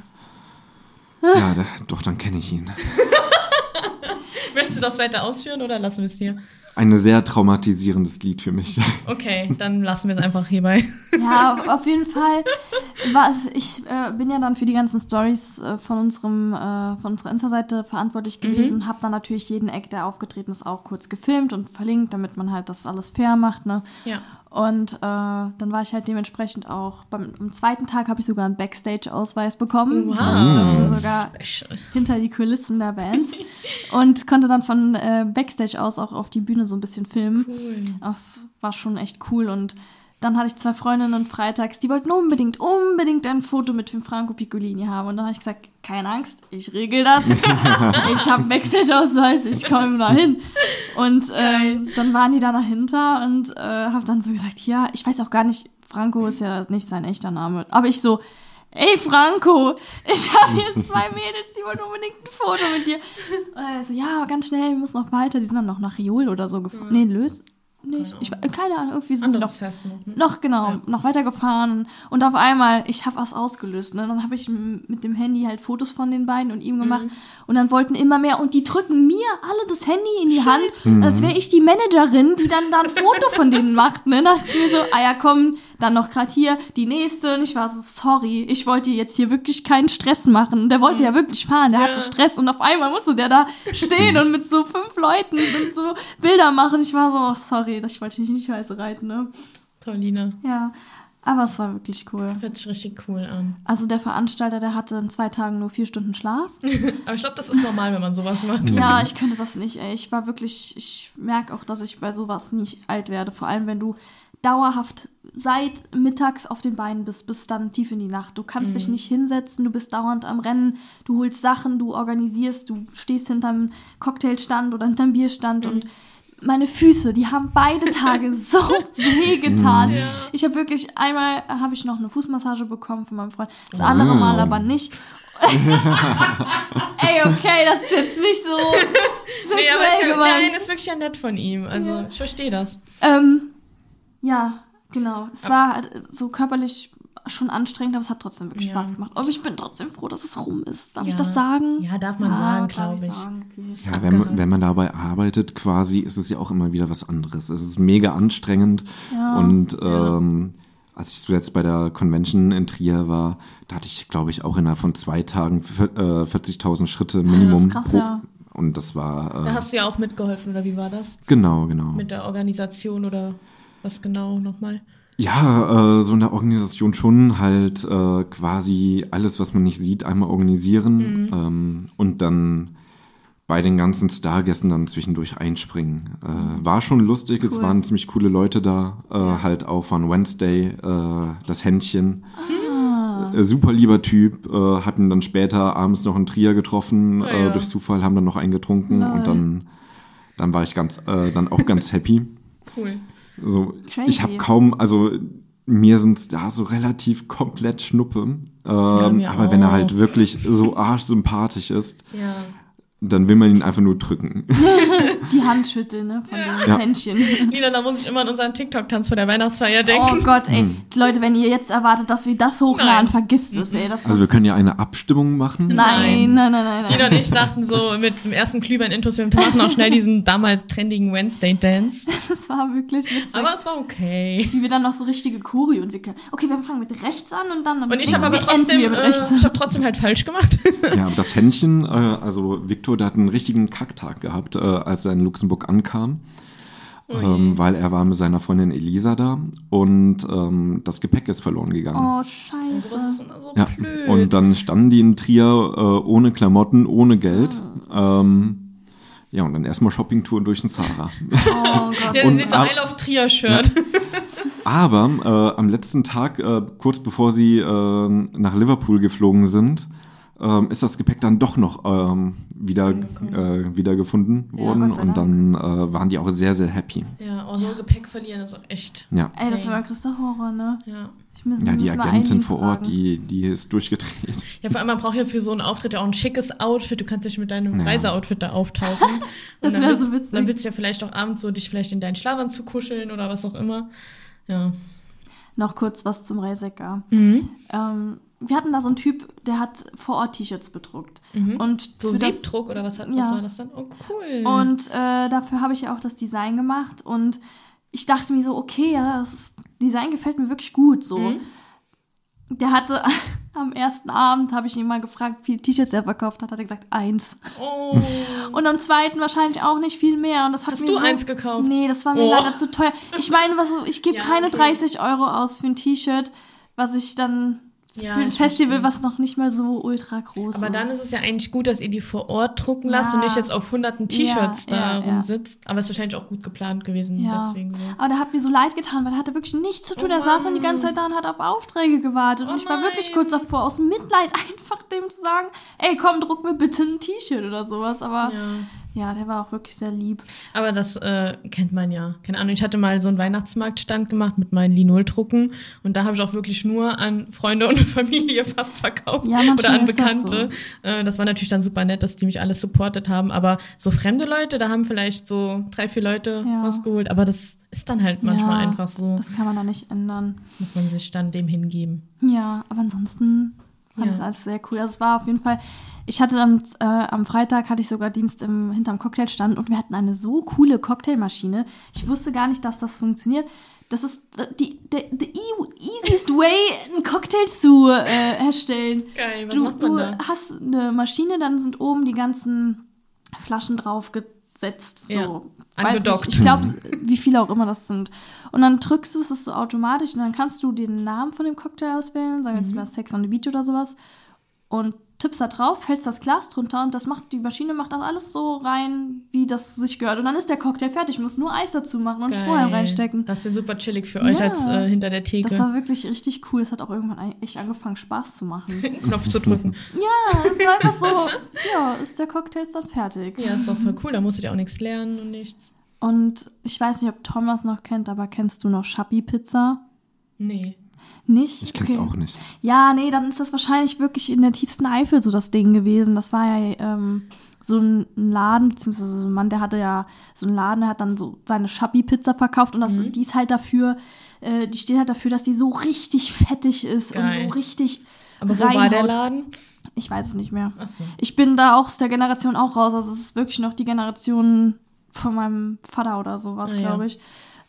Ja, doch, dann kenne ich ihn. Möchtest du das weiter ausführen oder lassen wir es hier? Ein sehr traumatisierendes Lied für mich. Okay, dann lassen wir es einfach hierbei. Ja, auf jeden Fall. Ich bin ja dann für die ganzen Storys von unserer Insta-Seite verantwortlich gewesen und habe dann natürlich jeden Eck, der aufgetreten ist, auch kurz gefilmt und verlinkt, damit man halt das alles fair macht. Ne? Ja. Und dann war ich halt dementsprechend auch, am 2. Tag habe ich sogar einen Backstage-Ausweis bekommen. Wow. Also ich durfte sogar Special. hinter die Kulissen der Bands und konnte dann von Backstage aus auch auf die Bühne so ein bisschen filmen. Cool. Das war schon echt cool und dann hatte ich 2 Freundinnen freitags, die wollten unbedingt ein Foto mit dem Franco Piccolini haben. Und dann habe ich gesagt, keine Angst, ich regel das. Ich habe einen Backstage-Ausweis, ich komme da hin. Und dann waren die da dahinter und habe dann so gesagt, ja, ich weiß auch gar nicht, Franco ist ja nicht sein echter Name. Aber ich so, ey Franco, ich habe hier 2 Mädels, die wollen unbedingt ein Foto mit dir. Und er so, ja, ganz schnell, wir müssen noch weiter. Die sind dann noch nach Riol oder so gefahren. Nee, Lös. Nicht. Keine Ahnung, irgendwie sind die noch weitergefahren und auf einmal, ich habe was ausgelöst, ne? Dann habe ich mit dem Handy halt Fotos von den beiden und ihm gemacht und dann wollten immer mehr und die drücken mir alle das Handy in die Hand, als wäre ich die Managerin, die dann da ein Foto von denen macht, ne? Da dachte ich mir so, ja komm, dann noch gerade hier die nächste und ich war so, sorry, ich wollte jetzt hier wirklich keinen Stress machen, der wollte ja wirklich fahren, der hatte Stress und auf einmal musste der da stehen und mit so 5 Leuten und so Bilder machen, ich war so, oh, sorry, ich wollte dich nicht scheiße reiten, ne? Tollina. Ja, aber es war wirklich cool. Hört sich richtig cool an. Also der Veranstalter, der hatte in 2 Tagen nur 4 Stunden Schlaf. Aber ich glaube, das ist normal, wenn man sowas macht. Ja, ich könnte das nicht, ey. Ich merke auch, dass ich bei sowas nicht alt werde. Vor allem, wenn du dauerhaft seit mittags auf den Beinen bist, bis dann tief in die Nacht. Du kannst dich nicht hinsetzen, du bist dauernd am Rennen, du holst Sachen, du organisierst, du stehst hinterm Cocktailstand oder hinterm Bierstand und meine Füße, die haben beide Tage so weh getan. Ja. Ich habe wirklich, einmal habe ich noch eine Fußmassage bekommen von meinem Freund, das andere Mal aber nicht. Ey, okay, das ist jetzt nicht so sexuell gemeint. Nein, das ist wirklich ja nett von ihm. Also, ich verstehe das. Ja, genau. Es war halt so körperlich schon anstrengend, aber es hat trotzdem wirklich Spaß gemacht. Und ich bin trotzdem froh, dass es rum ist. Darf ich das sagen? Ja, darf man sagen, glaube ich. Okay. Ja, wenn man dabei arbeitet quasi, ist es ja auch immer wieder was anderes. Es ist mega anstrengend und als ich zuletzt bei der Convention in Trier war, da hatte ich, glaube ich, auch innerhalb von 2 Tagen 40.000 Schritte Minimum. Das ist krass, Und das war... da hast du ja auch mitgeholfen, oder wie war das? Genau. Mit der Organisation oder was genau nochmal? Ja, so in der Organisation schon halt quasi alles, was man nicht sieht, einmal organisieren und dann bei den ganzen Stargästen dann zwischendurch einspringen. War schon lustig, cool. Es waren ziemlich coole Leute da, halt auch von Wednesday, das Händchen. super lieber Typ, hatten dann später abends noch einen Trier getroffen, durch Zufall, haben dann noch einen getrunken und dann war ich dann auch ganz happy. Cool. So, ich habe kaum, also mir sind es da so relativ komplett Schnuppe, aber wenn er halt wirklich so arschsympathisch ist, dann will man ihn einfach nur drücken. Die Hand schütteln, ne, von den Händchen. Lina, da muss ich immer an unseren TikTok-Tanz vor der Weihnachtsfeier denken. Oh Gott, ey. Leute, wenn ihr jetzt erwartet, dass wir das hochladen, vergisst es, ey. Also wir können ja eine Abstimmung machen. Nein. Lina und ich dachten so, mit dem ersten Glühwein-Intus, wir machen auch schnell diesen damals trendigen Wednesday-Dance. Das war wirklich witzig. Aber es war okay. Wie wir dann noch so richtige Choreo entwickeln. Okay, wir fangen mit rechts an und dann... Und ich habe aber trotzdem halt falsch gemacht. Ja, das Händchen, also Victor, der hat einen richtigen Kacktag gehabt, als er in Luxemburg ankam, weil er war mit seiner Freundin Elisa da und das Gepäck ist verloren gegangen. Oh, scheiße. Sowas ist immer so blöd. Und dann standen die in Trier ohne Klamotten, ohne Geld. Ja, und dann erstmal Shoppingtour durch den Sahara. Oh Gott. Der sieht so I Love Trier-Shirt. Aber am letzten Tag, kurz bevor sie nach Liverpool geflogen sind, ist das Gepäck dann doch noch wieder gefunden worden und dann waren die auch sehr, sehr happy. Ja, so Gepäck verlieren ist auch echt. Ja. Ey, das war mein größter Horror, ne? Ja. Die Agentin vor Ort, die ist durchgedreht. Ja, vor allem, man braucht ja für so einen Auftritt ja auch ein schickes Outfit. Du kannst dich mit deinem Reiseoutfit da auftauchen. Das wäre so witzig. Dann willst du ja vielleicht auch abends so dich vielleicht in deinen Schlafanzug kuscheln oder was auch immer. Ja. Noch kurz was zum Reisecker. Wir hatten da so einen Typ, der hat vor Ort T-Shirts bedruckt. Und so Siebdruck oder was war das dann? Oh, cool. Und dafür habe ich ja auch das Design gemacht und ich dachte mir so, okay, ja, das Design gefällt mir wirklich gut. So. Der hatte am ersten Abend, habe ich ihn mal gefragt, wie viele T-Shirts er verkauft hat er gesagt, 1. Oh. Und am zweiten wahrscheinlich auch nicht viel mehr. Und das hat Hast mir du eins gekauft? Nee, das war mir leider zu teuer. Ich meine, ich gebe keine 30 € aus für ein T-Shirt, was ich dann für ein Festival, was noch nicht mal so ultra groß ist. Aber dann ist es ja eigentlich gut, dass ihr die vor Ort drucken lasst und nicht jetzt auf hunderten T-Shirts da rumsitzt. Aber es ist wahrscheinlich auch gut geplant gewesen. Deswegen so. Aber der hat mir so leid getan, weil er hatte wirklich nichts zu tun. Er saß dann die ganze Zeit da und hat auf Aufträge gewartet. Und ich war wirklich kurz davor, aus Mitleid einfach dem zu sagen, ey, komm, druck mir bitte ein T-Shirt oder sowas. Aber ja, der war auch wirklich sehr lieb. Aber das kennt man ja. Keine Ahnung, ich hatte mal so einen Weihnachtsmarktstand gemacht mit meinen Linol-Drucken und da habe ich auch wirklich nur an Freunde und Familie fast verkauft oder an Bekannte. Das war natürlich dann super nett, dass die mich alles supportet haben, aber so fremde Leute, da haben vielleicht so 3-4 Leute was geholt, aber das ist dann halt manchmal einfach so. Das kann man da nicht ändern. Muss man sich dann dem hingeben. Ja, aber ansonsten fand ich alles sehr cool. Also es war auf jeden Fall, ich hatte am Freitag hatte ich sogar Dienst hinterm Cocktailstand und wir hatten eine so coole Cocktailmaschine. Ich wusste gar nicht, dass das funktioniert. Das ist the easiest way, einen Cocktail zu herstellen. Geil, was macht man da? Du hast eine Maschine, dann sind oben die ganzen Flaschen drauf gesetzt. So. Angedockt. Ich glaube, wie viele auch immer das sind. Und dann drückst du es, das ist so automatisch und dann kannst du den Namen von dem Cocktail auswählen, sagen wir jetzt mal Sex on the Beach oder sowas und tippst da drauf, hältst das Glas drunter und die Maschine macht das alles so rein, wie das sich gehört. Und dann ist der Cocktail fertig. Du musst nur Eis dazu machen und Strohhalm reinstecken. Das ist ja super chillig für euch als hinter der Theke. Das war wirklich richtig cool. Es hat auch irgendwann echt angefangen, Spaß zu machen. Knopf zu drücken. Ja, es ist einfach so, ist der Cocktail dann fertig. Ja, ist doch voll cool. Da musst du ja auch nichts lernen und nichts. Und ich weiß nicht, ob Thomas noch kennt, aber kennst du noch Schappi-Pizza? Nee. Nicht? Ich kenn's auch nicht. Ja, nee, dann ist das wahrscheinlich wirklich in der tiefsten Eifel so das Ding gewesen. Das war ja so ein Laden, beziehungsweise so ein Mann, der hatte ja so einen Laden, der hat dann so seine Schappi-Pizza verkauft und die ist halt dafür, die steht halt dafür, dass die so richtig fettig ist. Geil. Und so richtig Aber wo reinhaut. war der Laden? Ich weiß es nicht mehr. Ach so. Ich bin da auch aus der Generation auch raus. Also es ist wirklich noch die Generation von meinem Vater oder sowas, glaube ich.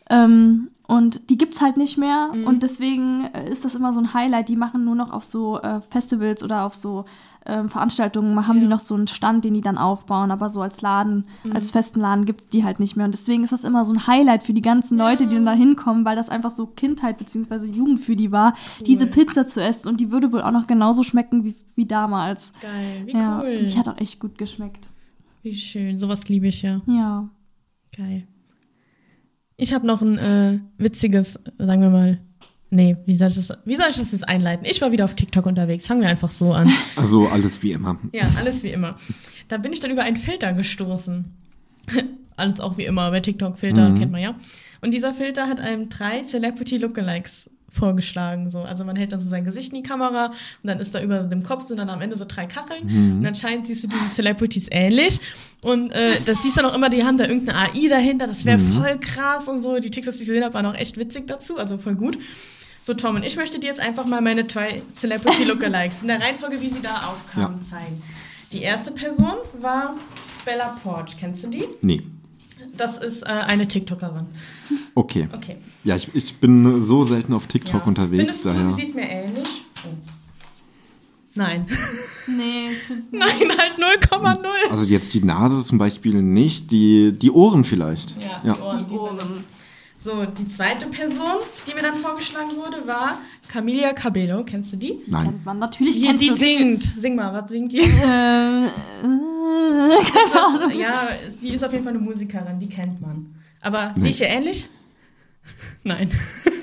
Und die gibt's halt nicht mehr und deswegen ist das immer so ein Highlight. Die machen nur noch auf so Festivals oder auf so Veranstaltungen, haben die noch so einen Stand, den die dann aufbauen, aber so als Laden, als festen Laden gibt's die halt nicht mehr und deswegen ist das immer so ein Highlight für die ganzen Leute, die dann da hinkommen, weil das einfach so Kindheit bzw. Jugend für die war, diese Pizza zu essen und die würde wohl auch noch genauso schmecken wie damals. Geil, wie cool. cool. Und die hat auch echt gut geschmeckt. Wie schön, sowas liebe ich ja. Ja. Geil. Ich habe noch ein witziges, sagen wir mal, Nee, wie soll ich das jetzt einleiten? Ich war wieder auf TikTok unterwegs. Fangen wir einfach so an. Also alles wie immer. Ja, alles wie immer. Da bin ich dann über einen Filter gestoßen. Alles auch wie immer, bei TikTok-Filter, kennt man ja. Und dieser Filter hat einem 3 Celebrity-Lookalikes vorgeschlagen. So. Also man hält dann so sein Gesicht in die Kamera und dann ist da über dem Kopf sind dann am Ende so 3 Kacheln und anscheinend siehst du diesen Celebrities ähnlich und das siehst du dann auch immer, die haben da irgendeine AI dahinter, das wäre voll krass und so. Die TikToks, die ich gesehen habe, waren auch echt witzig dazu, also voll gut. So, Tom, und ich möchte dir jetzt einfach mal meine 2 Celebrity-Lookalikes in der Reihenfolge, wie sie da aufkamen, zeigen. Die erste Person war Bella Poarch. Kennst du die? Nee. Das ist eine TikTokerin. Okay. Okay. Ja, ich bin so selten auf TikTok unterwegs. Findest du, daher. sie sieht mir ähnlich? Oh. Nein. Nee, ich finde. Nein, halt 0,0. Also jetzt die Nase zum Beispiel nicht, die Ohren vielleicht. Ja, die Ohren. Die Ohren. So, die zweite Person, die mir dann vorgeschlagen wurde, war Camila Cabello. Kennst du die? Nein. Kennt man natürlich. Die singt. Sing mal, was singt die? Ja, die ist auf jeden Fall eine Musikerin, die kennt man. Aber sehe ich ihr ähnlich? Nein.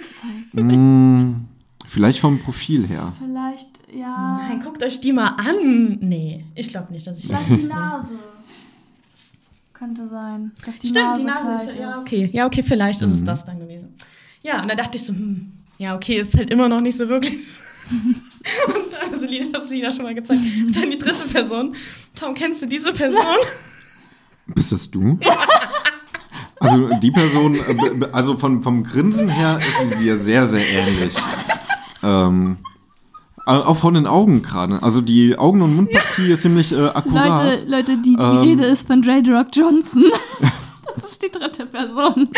Vielleicht vom Profil her. Vielleicht, ja. Nein, guckt euch die mal an. Nee, ich glaube nicht, dass ich Vielleicht die Nase. Könnte sein. Dass die Stimmt, Nase die Nase gleich ist, ja, okay, vielleicht ist es das dann gewesen. Ja, und da dachte ich so, ja, okay, ist halt immer noch nicht so wirklich. Und also Lina, das Lina schon mal gezeigt. Und dann die dritte Person. Tom, kennst du diese Person? Bist das du? Also die Person, also vom Grinsen her ist sie ja sehr, sehr ähnlich. Auch von den Augen gerade. Also die Augen- und Mundpartie ist ziemlich akkurat. Leute, die Rede ist von Dre The Rock Johnson. Das ist die dritte Person.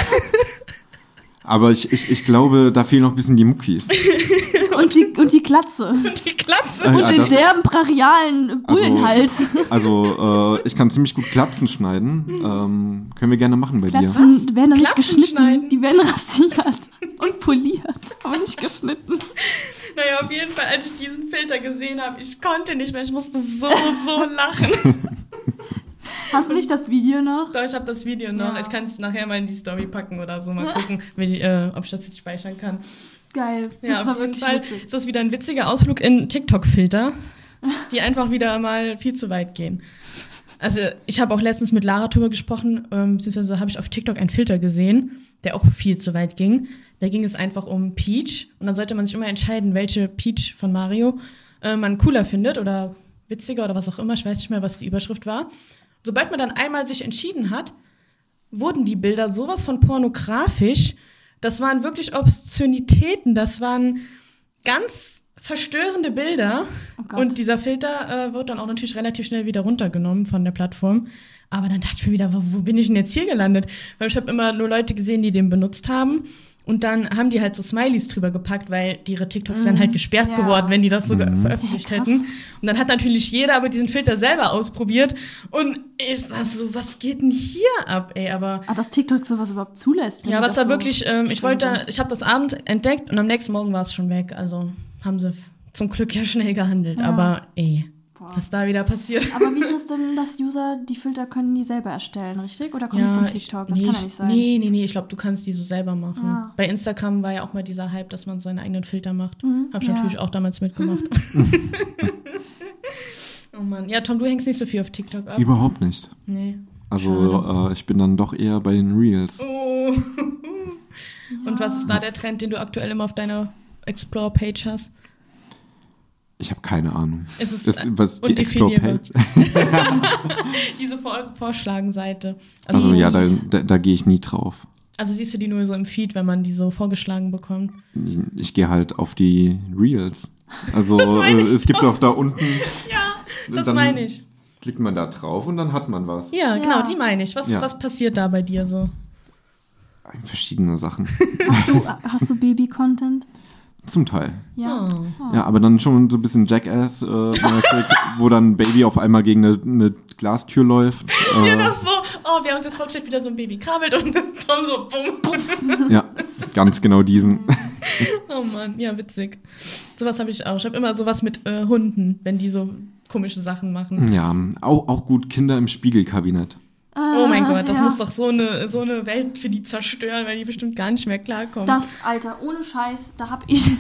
Aber ich glaube, da fehlen noch ein bisschen die Muckis. Und die Glatze. Und die Glatze. Und Ja, den das- derben brachialen Bullenhals. Also ich kann ziemlich gut Glatzen schneiden. Können wir gerne machen bei dir. Glatzen werden noch nicht Glatzen geschnitten. schneiden? Die werden rasiert und poliert, aber nicht geschnitten. Naja, auf jeden Fall, als ich diesen Filter gesehen habe, ich konnte nicht mehr, ich musste so lachen. Hast du nicht das Video noch? Doch, ich habe das Video noch. Ja. Ich kann es nachher mal in die Story packen oder so, mal gucken, ob ich das jetzt speichern kann. Geil, das Ja, war auf jeden wirklich Fall witzig. ist das wieder ein witziger Ausflug in TikTok-Filter, die einfach wieder mal viel zu weit gehen. Also ich habe auch letztens mit Lara drüber gesprochen, beziehungsweise habe ich auf TikTok einen Filter gesehen, der auch viel zu weit ging. Da ging es einfach um Peach und dann sollte man sich immer entscheiden, welche Peach von Mario man cooler findet oder witziger oder was auch immer. Ich weiß nicht mehr, was die Überschrift war. Sobald man dann einmal sich entschieden hat, wurden die Bilder sowas von pornografisch. Das waren wirklich Obszönitäten, das waren ganz verstörende Bilder. Oh Gott. Und dieser Filter wird dann auch natürlich relativ schnell wieder runtergenommen von der Plattform. Aber dann dachte ich mir wieder, wo bin ich denn jetzt hier gelandet? Weil ich habe immer nur Leute gesehen, die den benutzt haben. Und dann haben die halt so Smileys drüber gepackt, weil ihre TikToks wären halt gesperrt Ja. geworden, wenn die das so veröffentlicht Ja, krass. hätten. Und dann hat natürlich jeder aber diesen Filter selber ausprobiert. Und ich saß so, was geht denn hier ab, ey? Aber Dass TikTok sowas überhaupt zulässt. wenn ja, die aber das es war so wirklich, ich schlimm sind. habe das abends entdeckt und am nächsten Morgen war es schon weg. Also haben sie zum Glück ja schnell gehandelt. Ja. Aber ey, Boah. was da wieder passiert. Aber wie ist es denn, dass User die Filter können die selber erstellen, richtig? Oder kommen die von TikTok? Das kann ja nicht sein. Nee, ich glaube, du kannst die so selber machen. Ja. Bei Instagram war ja auch mal dieser Hype, dass man seine eigenen Filter macht. Habe ich ja. natürlich auch damals mitgemacht. Oh Mann. Ja, Tom, du hängst nicht so viel auf TikTok ab. Überhaupt nicht. Nee. Also ich bin dann doch eher bei den Reels. Oh. Und was ist da der Trend, den du aktuell immer auf deiner Explore-Page hast? Ich habe keine Ahnung. Es ist, Was die undefiniere. Explore-Page? Diese Vorschlagenseite. Also Die ja, Reels. da gehe ich nie drauf. Also siehst du die nur so im Feed, wenn man die so vorgeschlagen bekommt? Ich gehe halt auf die Reels. Also Das meine ich es gibt auch da unten, Ja, das Dann- meine ich. klickt man da drauf und dann hat man was. Ja, Ja. genau, die meine ich. Was Ja. passiert da bei dir so? Verschiedene Sachen. Hast du Baby-Content? Zum Teil. Ja. Oh. Ja, aber dann schon so ein bisschen Jackass, wo dann ein Baby auf einmal gegen eine Glastür läuft. Ja, noch so, wir haben uns jetzt vorgestellt, wie da so ein Baby krabbelt und Tom so, bumm. Ja, ganz genau diesen. Oh Mann, ja, witzig. Sowas habe ich auch. Ich habe immer sowas mit Hunden, wenn die so komische Sachen machen. Ja, auch gut Kinder im Spiegelkabinett. Oh mein Gott, das ja. muss doch so eine Welt für die zerstören, weil die bestimmt gar nicht mehr klarkommen. Das, Alter, ohne Scheiß, da hab ich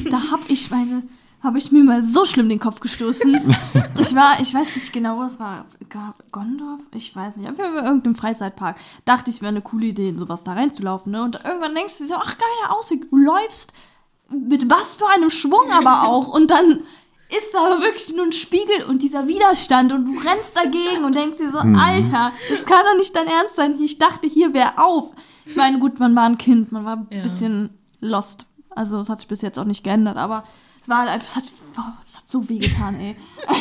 mir mal so schlimm den Kopf gestoßen. Ich weiß nicht genau, wo das war. Gondorf? Ich weiß nicht. Auf jeden Fall in irgendeinem Freizeitpark. Dachte ich, wäre eine coole Idee, in sowas da reinzulaufen. Ne? Und irgendwann denkst du so, ach, geiler Ausweg. Du läufst mit was für einem Schwung aber auch. Und dann ist da wirklich nur ein Spiegel und dieser Widerstand und du rennst dagegen und denkst dir so, Alter, das kann doch nicht dein Ernst sein. Ich dachte, hier wäre auf. Ich meine, gut, man war ein Kind, man war ein bisschen lost. Also es hat sich bis jetzt auch nicht geändert, aber es war halt einfach, es hat so wehgetan, ey.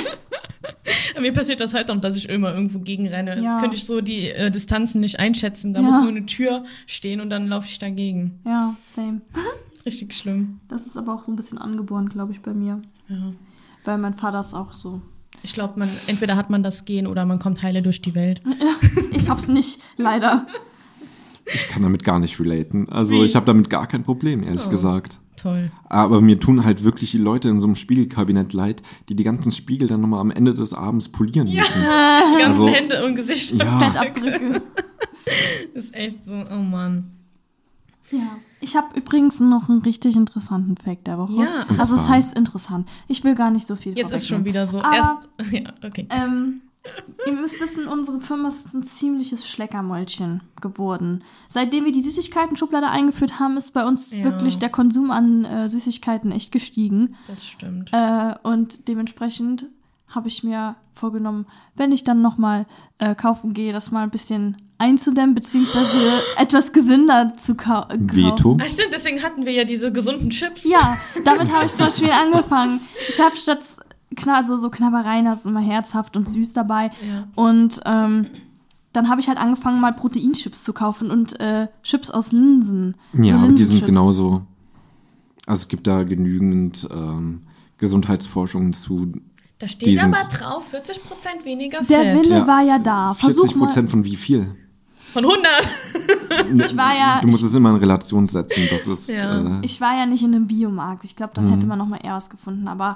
Mir passiert das halt auch, dass ich immer irgendwo gegenrenne. Ja. Das könnte ich so die Distanzen nicht einschätzen. Da muss nur eine Tür stehen und dann laufe ich dagegen. Ja, same. Richtig schlimm. Das ist aber auch so ein bisschen angeboren, glaube ich, bei mir. Ja. Weil mein Vater ist auch so. Ich glaube, entweder hat man das Gen oder man kommt heile durch die Welt. Ich hab's nicht, leider. Ich kann damit gar nicht relaten. Also ich habe damit gar kein Problem, ehrlich gesagt. Toll. Aber mir tun halt wirklich die Leute in so einem Spiegelkabinett leid, die ganzen Spiegel dann nochmal am Ende des Abends polieren müssen. Die ganzen Also, Hände und Gesichter. Ja. Fettabdrücke. Das ist echt so, oh Mann. Ja. Ich habe übrigens noch einen richtig interessanten Fact der Woche. Ja. Also es heißt interessant. Ich will gar nicht so viel Jetzt ist schon vorwegnehmen. wieder so. Aber, Ja, okay. ihr müsst wissen, unsere Firma ist ein ziemliches Schleckermäulchen geworden. Seitdem wir die Süßigkeiten-Schublade eingeführt haben, ist bei uns wirklich der Konsum an Süßigkeiten echt gestiegen. Das stimmt. Und dementsprechend habe ich mir vorgenommen, wenn ich dann nochmal kaufen gehe, das mal ein bisschen einzudämmen, beziehungsweise etwas gesünder zu kaufen. Veto. Ah, stimmt, deswegen hatten wir ja diese gesunden Chips. Ja, damit habe ich zum Beispiel angefangen. Ich habe statt so Knabbereien, das ist immer herzhaft und süß dabei. Ja. Und dann habe ich halt angefangen, mal Proteinchips zu kaufen und Chips aus Linsen. Ja, so aber die sind Linsenchips. genauso. Also es gibt da genügend Gesundheitsforschung zu. Da steht aber drauf, 40% weniger Der Fett. Wille Ja. war ja da. Versuch mal. 40% von wie viel? Von 100. Ich war ja, Du musst es immer in Relation setzen. Das ist. Ja. ich war ja nicht in einem Biomarkt. Ich glaube, dann hätte man noch mal eher was gefunden. Aber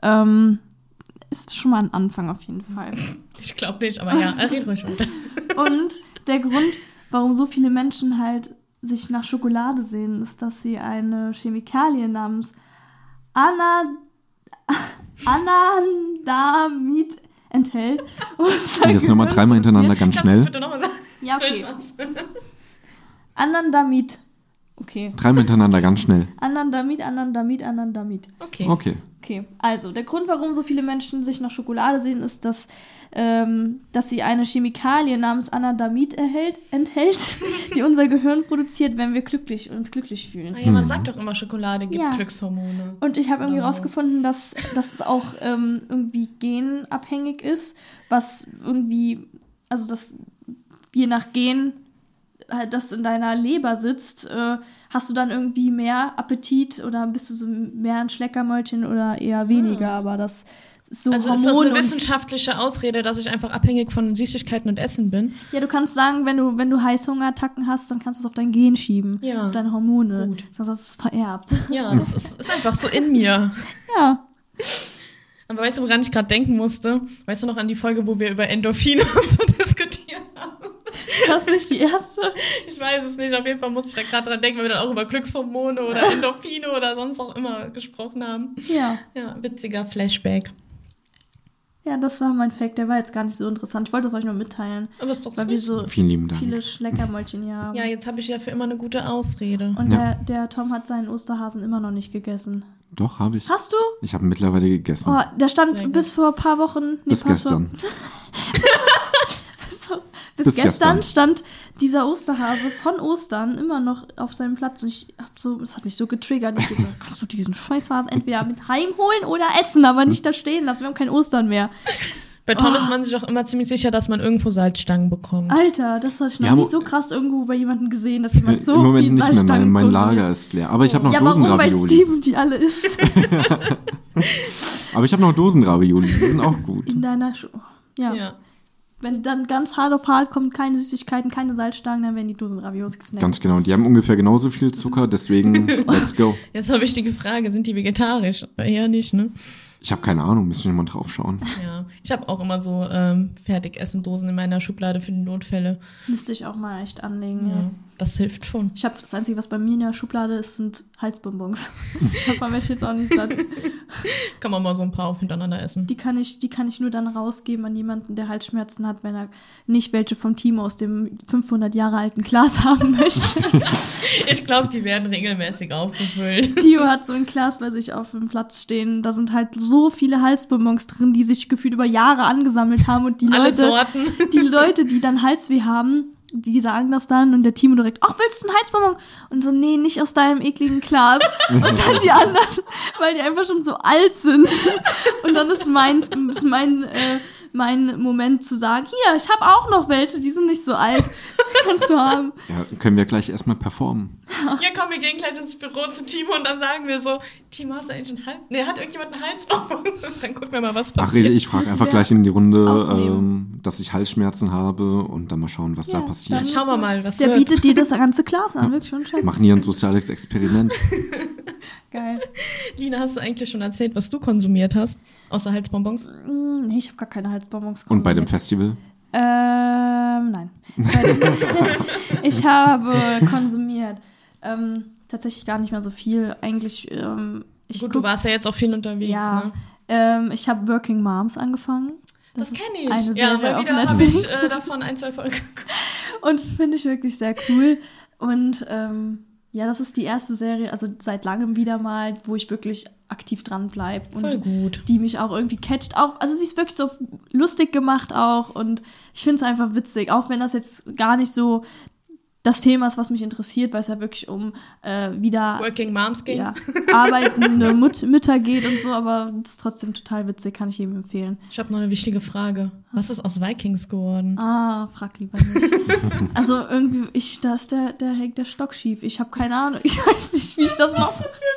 ist schon mal ein Anfang auf jeden Fall. Ich glaube nicht, aber ja, red ruhig weiter. Und der Grund, warum so viele Menschen halt sich nach Schokolade sehen, ist, dass sie eine Chemikalie namens Anandamid enthält. Und Jetzt nochmal dreimal hintereinander ganz Kannst du schnell. bitte nochmal sagen? Ja, okay. Spaß. Anandamid. Okay. Dreimal hintereinander ganz schnell. Anandamid. Okay. Okay. Okay, also der Grund, warum so viele Menschen sich nach Schokolade sehen, ist, dass sie eine Chemikalie namens Anandamid enthält, die unser Gehirn produziert, wenn wir uns glücklich fühlen. Ja, man sagt doch immer, Schokolade gibt Ja. Glückshormone. Und ich habe irgendwie Oder so. rausgefunden, dass es auch irgendwie genabhängig ist, was irgendwie, also dass je nach Gen, halt das in deiner Leber sitzt, hast du dann irgendwie mehr Appetit oder bist du so mehr ein Schleckermäulchen oder eher weniger, aber das ist so Also ist das Hormon eine und wissenschaftliche Ausrede, dass ich einfach abhängig von Süßigkeiten und Essen bin? ja, du kannst sagen, wenn du Heißhungerattacken hast, dann kannst du es auf dein Gen schieben, Ja. auf deine Hormone, Gut. sonst hast du es vererbt. Ja, das ist einfach so in mir. Ja. Aber weißt du, woran ich gerade denken musste? Weißt du noch an die Folge, wo wir über Endorphine und so diskutiert haben? Das ist nicht die erste. Ich weiß es nicht, auf jeden Fall musste ich da gerade dran denken, weil wir dann auch über Glückshormone oder Endorphine oder sonst auch immer gesprochen haben. Ja. Ja, witziger Flashback. Ja, das war mein Fact, der war jetzt gar nicht so interessant. Ich wollte das euch nur mitteilen, Aber ist doch weil wir süß. so Vielen lieben Dank. viele Schleckermäulchen hier haben. Ja, jetzt habe ich ja für immer eine gute Ausrede. Und Ja. der Tom hat seinen Osterhasen immer noch nicht gegessen. Doch, habe ich. Hast du? Ich habe mittlerweile gegessen. Oh, der Sehr stand gut. bis vor ein paar Wochen. Bis gestern. Bis Bis gestern gestern. stand dieser Osterhase von Ostern immer noch auf seinem Platz. Und es hat mich so getriggert. Ich so, kannst du diesen Scheißhasen entweder mit heimholen oder essen, aber nicht da stehen lassen. Wir haben kein Ostern mehr. Bei Tom ist man sich auch immer ziemlich sicher, dass man irgendwo Salzstangen bekommt. Alter, das habe ich noch Ja, nie so krass irgendwo bei jemandem gesehen, dass jemand so Im Moment viel nicht mehr. Salzstangen Mein konsumiert. Lager ist leer. Aber ich habe noch Ja, warum? Weil Dosenravioli. Steven die alle isst. Aber ich habe noch Dosenravioli. Die sind auch gut. In deiner Ja. Ja. Wenn dann ganz hart auf hart kommt, keine Süßigkeiten, keine Salzstangen, dann werden die Dosenraviolis gesnackt. Ganz genau. Die haben ungefähr genauso viel Zucker. Deswegen, let's go. Jetzt habe ich die Frage, sind die vegetarisch? Eher nicht, ne? Ich habe keine Ahnung, müssen wir mal drauf schauen. Ja, ich habe auch immer so Fertigessendosen in meiner Schublade für die Notfälle. Müsste ich auch mal echt anlegen. Ja. Ja, das hilft schon. Ich habe das Einzige, was bei mir in der Schublade ist, sind Halsbonbons. Davon werde ich jetzt auch nicht satt. Kann man mal so ein paar auf hintereinander essen. Die kann ich nur dann rausgeben an jemanden, der Halsschmerzen hat, wenn er nicht welche vom Team aus dem 500 Jahre alten Glas haben möchte. Ich glaube, die werden regelmäßig aufgefüllt. Tio hat so ein Glas bei sich auf dem Platz stehen. Da sind halt so viele Halsbonbons drin, die sich gefühlt über Jahre angesammelt haben. Und die Alle Leute, Sorten. die Leute, die dann Halsweh haben, die sagen das dann und der Timo direkt, ach, willst du einen Halsbonbon? Und so, nee, nicht aus deinem ekligen Glas. Und dann die anderen, weil die einfach schon so alt sind. Und dann ist mein Moment zu sagen, hier, ich habe auch noch welche, die sind nicht so alt. Die kannst du haben. Ja, können wir gleich erstmal performen. Ja, komm, wir gehen gleich ins Büro zu Timo und dann sagen wir so, Timo, hast du eigentlich einen Hals? Nee, hat irgendjemand einen Halsbonbon? Und dann gucken wir mal, was Ach, passiert. ich frage einfach gleich in die Runde, aufnehmen. dass ich Halsschmerzen habe und dann mal schauen, was da passiert. dann Schauen wir mal, was Der wird. bietet dir das ganze Glas an, wirklich schon scheiße. Machen hier ein soziales Experiment. Geil. Lina, hast du eigentlich schon erzählt, was du konsumiert hast, außer Halsbonbons? Nee, ich habe gar keine Halsbonbons Und bei dem konsumiert. Festival? Nein. Ich habe konsumiert. Tatsächlich gar nicht mehr so viel. Eigentlich, Gut, du warst ja jetzt auch viel unterwegs, ja, ne? ich habe Working Moms angefangen. Das kenne ich. Eine Ja, Serie mal auf wieder habe Netflix. ich davon 1, 2 Folgen geguckt. Und finde ich wirklich sehr cool. Und ja, das ist die erste Serie, also seit langem wieder mal, wo ich wirklich aktiv dran bleibe. Voll gut. Die mich auch irgendwie catcht. Also sie ist wirklich so lustig gemacht auch. Und ich finde es einfach witzig. Auch wenn das jetzt gar nicht so das Thema ist, was mich interessiert, weil es ja wirklich um wieder Working Moms ging. ja, arbeitende Mütter geht und so. Aber es ist trotzdem total witzig, kann ich jedem empfehlen. Ich habe noch eine wichtige Frage. Was ist aus Vikings geworden? Frag lieber nicht. Also irgendwie, da hängt der Stock schief. Ich habe keine Ahnung. Ich weiß nicht, wie ich das noch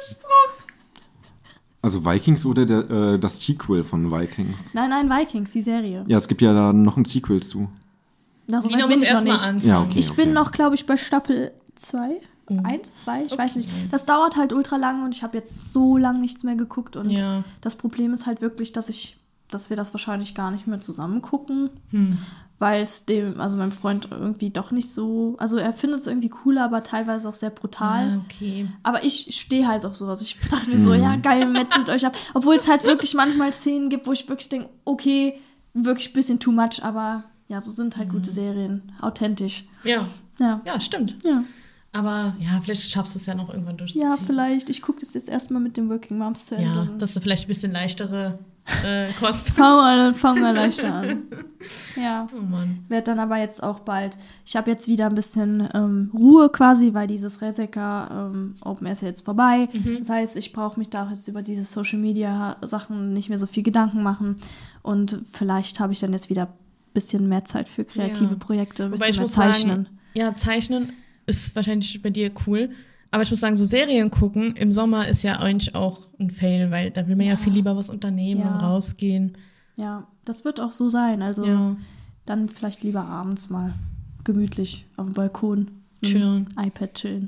Also Vikings oder das Sequel von Vikings? Nein, Vikings, die Serie. Ja, es gibt ja da noch ein Sequel zu. So Lina weit bin muss ich noch erstmal nicht. anfangen. Ja, okay. Ich bin noch, glaube ich, bei Staffel 2. 1, 2, ich weiß nicht. Das dauert halt ultra lange und ich habe jetzt so lange nichts mehr geguckt. Und Ja. das Problem ist halt wirklich, dass wir das wahrscheinlich gar nicht mehr zusammen gucken. Weil es meinem Freund irgendwie doch nicht so, also er findet es irgendwie cooler, aber teilweise auch sehr brutal. Okay. Aber ich stehe halt auf sowas. Ich dachte mir so, ja geil, metzelt euch ab. Obwohl es halt wirklich manchmal Szenen gibt, wo ich wirklich denke, okay, wirklich ein bisschen too much, aber ja, so sind halt gute Serien. Authentisch. Ja. Ja. Ja, stimmt. Ja. Aber ja, vielleicht schaffst du es ja noch irgendwann durchzuziehen. Ja, vielleicht. Ich gucke das jetzt erstmal mit den Working Moms zu Ende. Ja, dass du vielleicht ein bisschen leichtere Kost. Fang mal leichter an. Ja. Oh Mann. Werd dann aber jetzt auch bald. Ich habe jetzt wieder ein bisschen Ruhe quasi, weil dieses Reseka Open Air ist ja jetzt vorbei. Das heißt, ich brauche mich da auch jetzt über diese Social Media Sachen nicht mehr so viel Gedanken machen. Und vielleicht habe ich dann jetzt wieder ein bisschen mehr Zeit für kreative Projekte, ein Wobei bisschen ich mehr muss zeichnen. sagen, ja, zeichnen ist wahrscheinlich bei dir cool. Aber ich muss sagen, so Serien gucken im Sommer ist ja eigentlich auch ein Fail, weil da will man ja viel lieber was unternehmen Ja. und rausgehen. Ja, das wird auch so sein. Also Ja. dann vielleicht lieber abends mal gemütlich auf dem Balkon. mit dem Chillen. iPad chillen.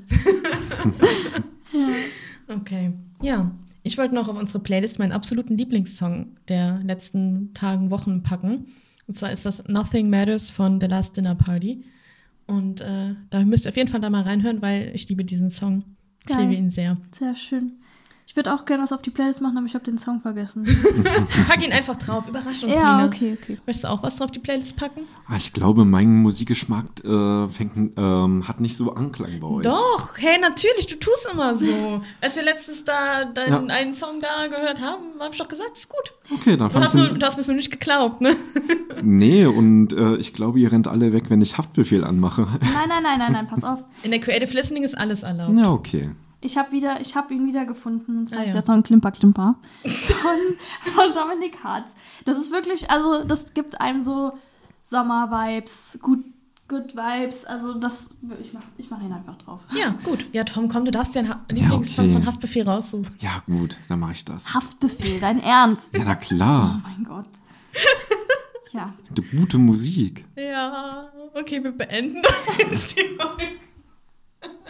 Okay. Ja, ich wollte noch auf unsere Playlist meinen absoluten Lieblingssong der letzten Tagen, Wochen packen. Und zwar ist das Nothing Matters von The Last Dinner Party. Und da müsst ihr auf jeden Fall da mal reinhören, weil ich liebe diesen Song. Ich Geil. liebe ihn sehr. Sehr schön. Ich würde auch gerne was auf die Playlist machen, aber ich habe den Song vergessen. Pack ihn einfach drauf. Überrasch uns, Ja, Lina. okay. Möchtest du auch was drauf die Playlist packen? Ich glaube, mein Musikgeschmack hat nicht so Anklang bei euch. Doch, hey, natürlich, du tust immer so. Als wir letztens da Ja. einen Song da gehört haben, habe ich doch gesagt, ist gut. Okay, dann Du hast mir nur nicht geglaubt, ne? Nee, und ich glaube, ihr rennt alle weg, wenn ich Haftbefehl anmache. Nein, pass auf. In der Creative Listening ist alles erlaubt. Ja, okay. Ich habe ihn wieder gefunden. Und zwar heißt ja. der Song Klimper Klimper von Dominik Hartz. Das ist wirklich, also das gibt einem so Sommer-Vibes, good Vibes. Also das, ich mach ihn einfach drauf. Ja, gut. Ja, Tom, komm, du darfst dir einen Lieblingssong okay. von Haftbefehl raussuchen. Ja, gut, dann mache ich das. Haftbefehl, dein Ernst? Ja, na klar. Oh mein Gott. Ja. Die gute Musik. Ja, okay, wir beenden jetzt die Folge.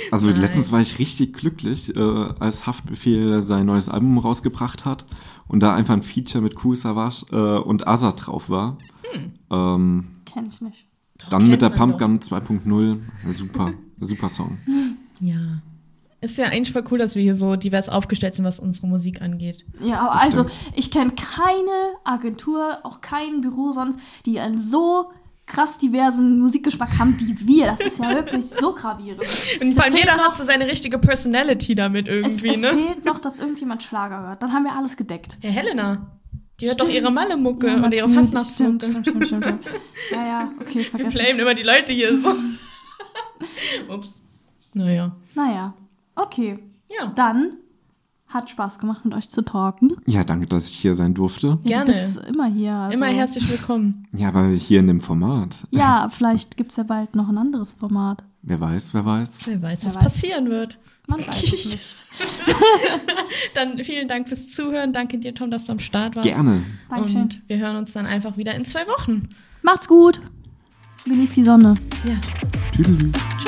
Also Nein. letztens war ich richtig glücklich, als Haftbefehl sein neues Album rausgebracht hat und da einfach ein Feature mit Kool Savas und Azad drauf war. Kenn ich nicht. Dann mit der kennt man Pumpgun 2.0, super Song. Ja. Ist ja eigentlich voll cool, dass wir hier so divers aufgestellt sind, was unsere Musik angeht. Ja, aber also ich kenne keine Agentur, auch kein Büro sonst, die einen so krass diversen Musikgeschmack haben wie wir. Das ist ja wirklich so gravierend. Und vor allem fehlt jeder noch- hat so seine richtige Personality damit irgendwie, Es ne? fehlt noch, dass irgendjemand Schlager hört. Dann haben wir alles gedeckt. Ja, Helena, die hört Stimmt. doch ihre Malle-Mucke Ja, und ihre natürlich. Fastnachtsmucke. Stimmt. Ja, okay, Wir vergessen. blamen immer die Leute hier so. Ups. Naja. Naja, okay. Ja, Dann hat Spaß gemacht, mit euch zu talken. Ja, danke, dass ich hier sein durfte. Ja, Gerne. du bist immer hier. Also. immer herzlich willkommen. Ja, aber hier in dem Format. Ja, vielleicht gibt es ja bald noch ein anderes Format. Wer weiß. Wer weiß, Wer was weiß. passieren wird. Man weiß es nicht. Dann vielen Dank fürs Zuhören. Danke dir, Tom, dass du am Start warst. Gerne. Dankeschön. Und wir hören uns dann einfach wieder in 2 Wochen. Macht's gut. Genießt die Sonne. Ja. Tüdelü. Tschüss.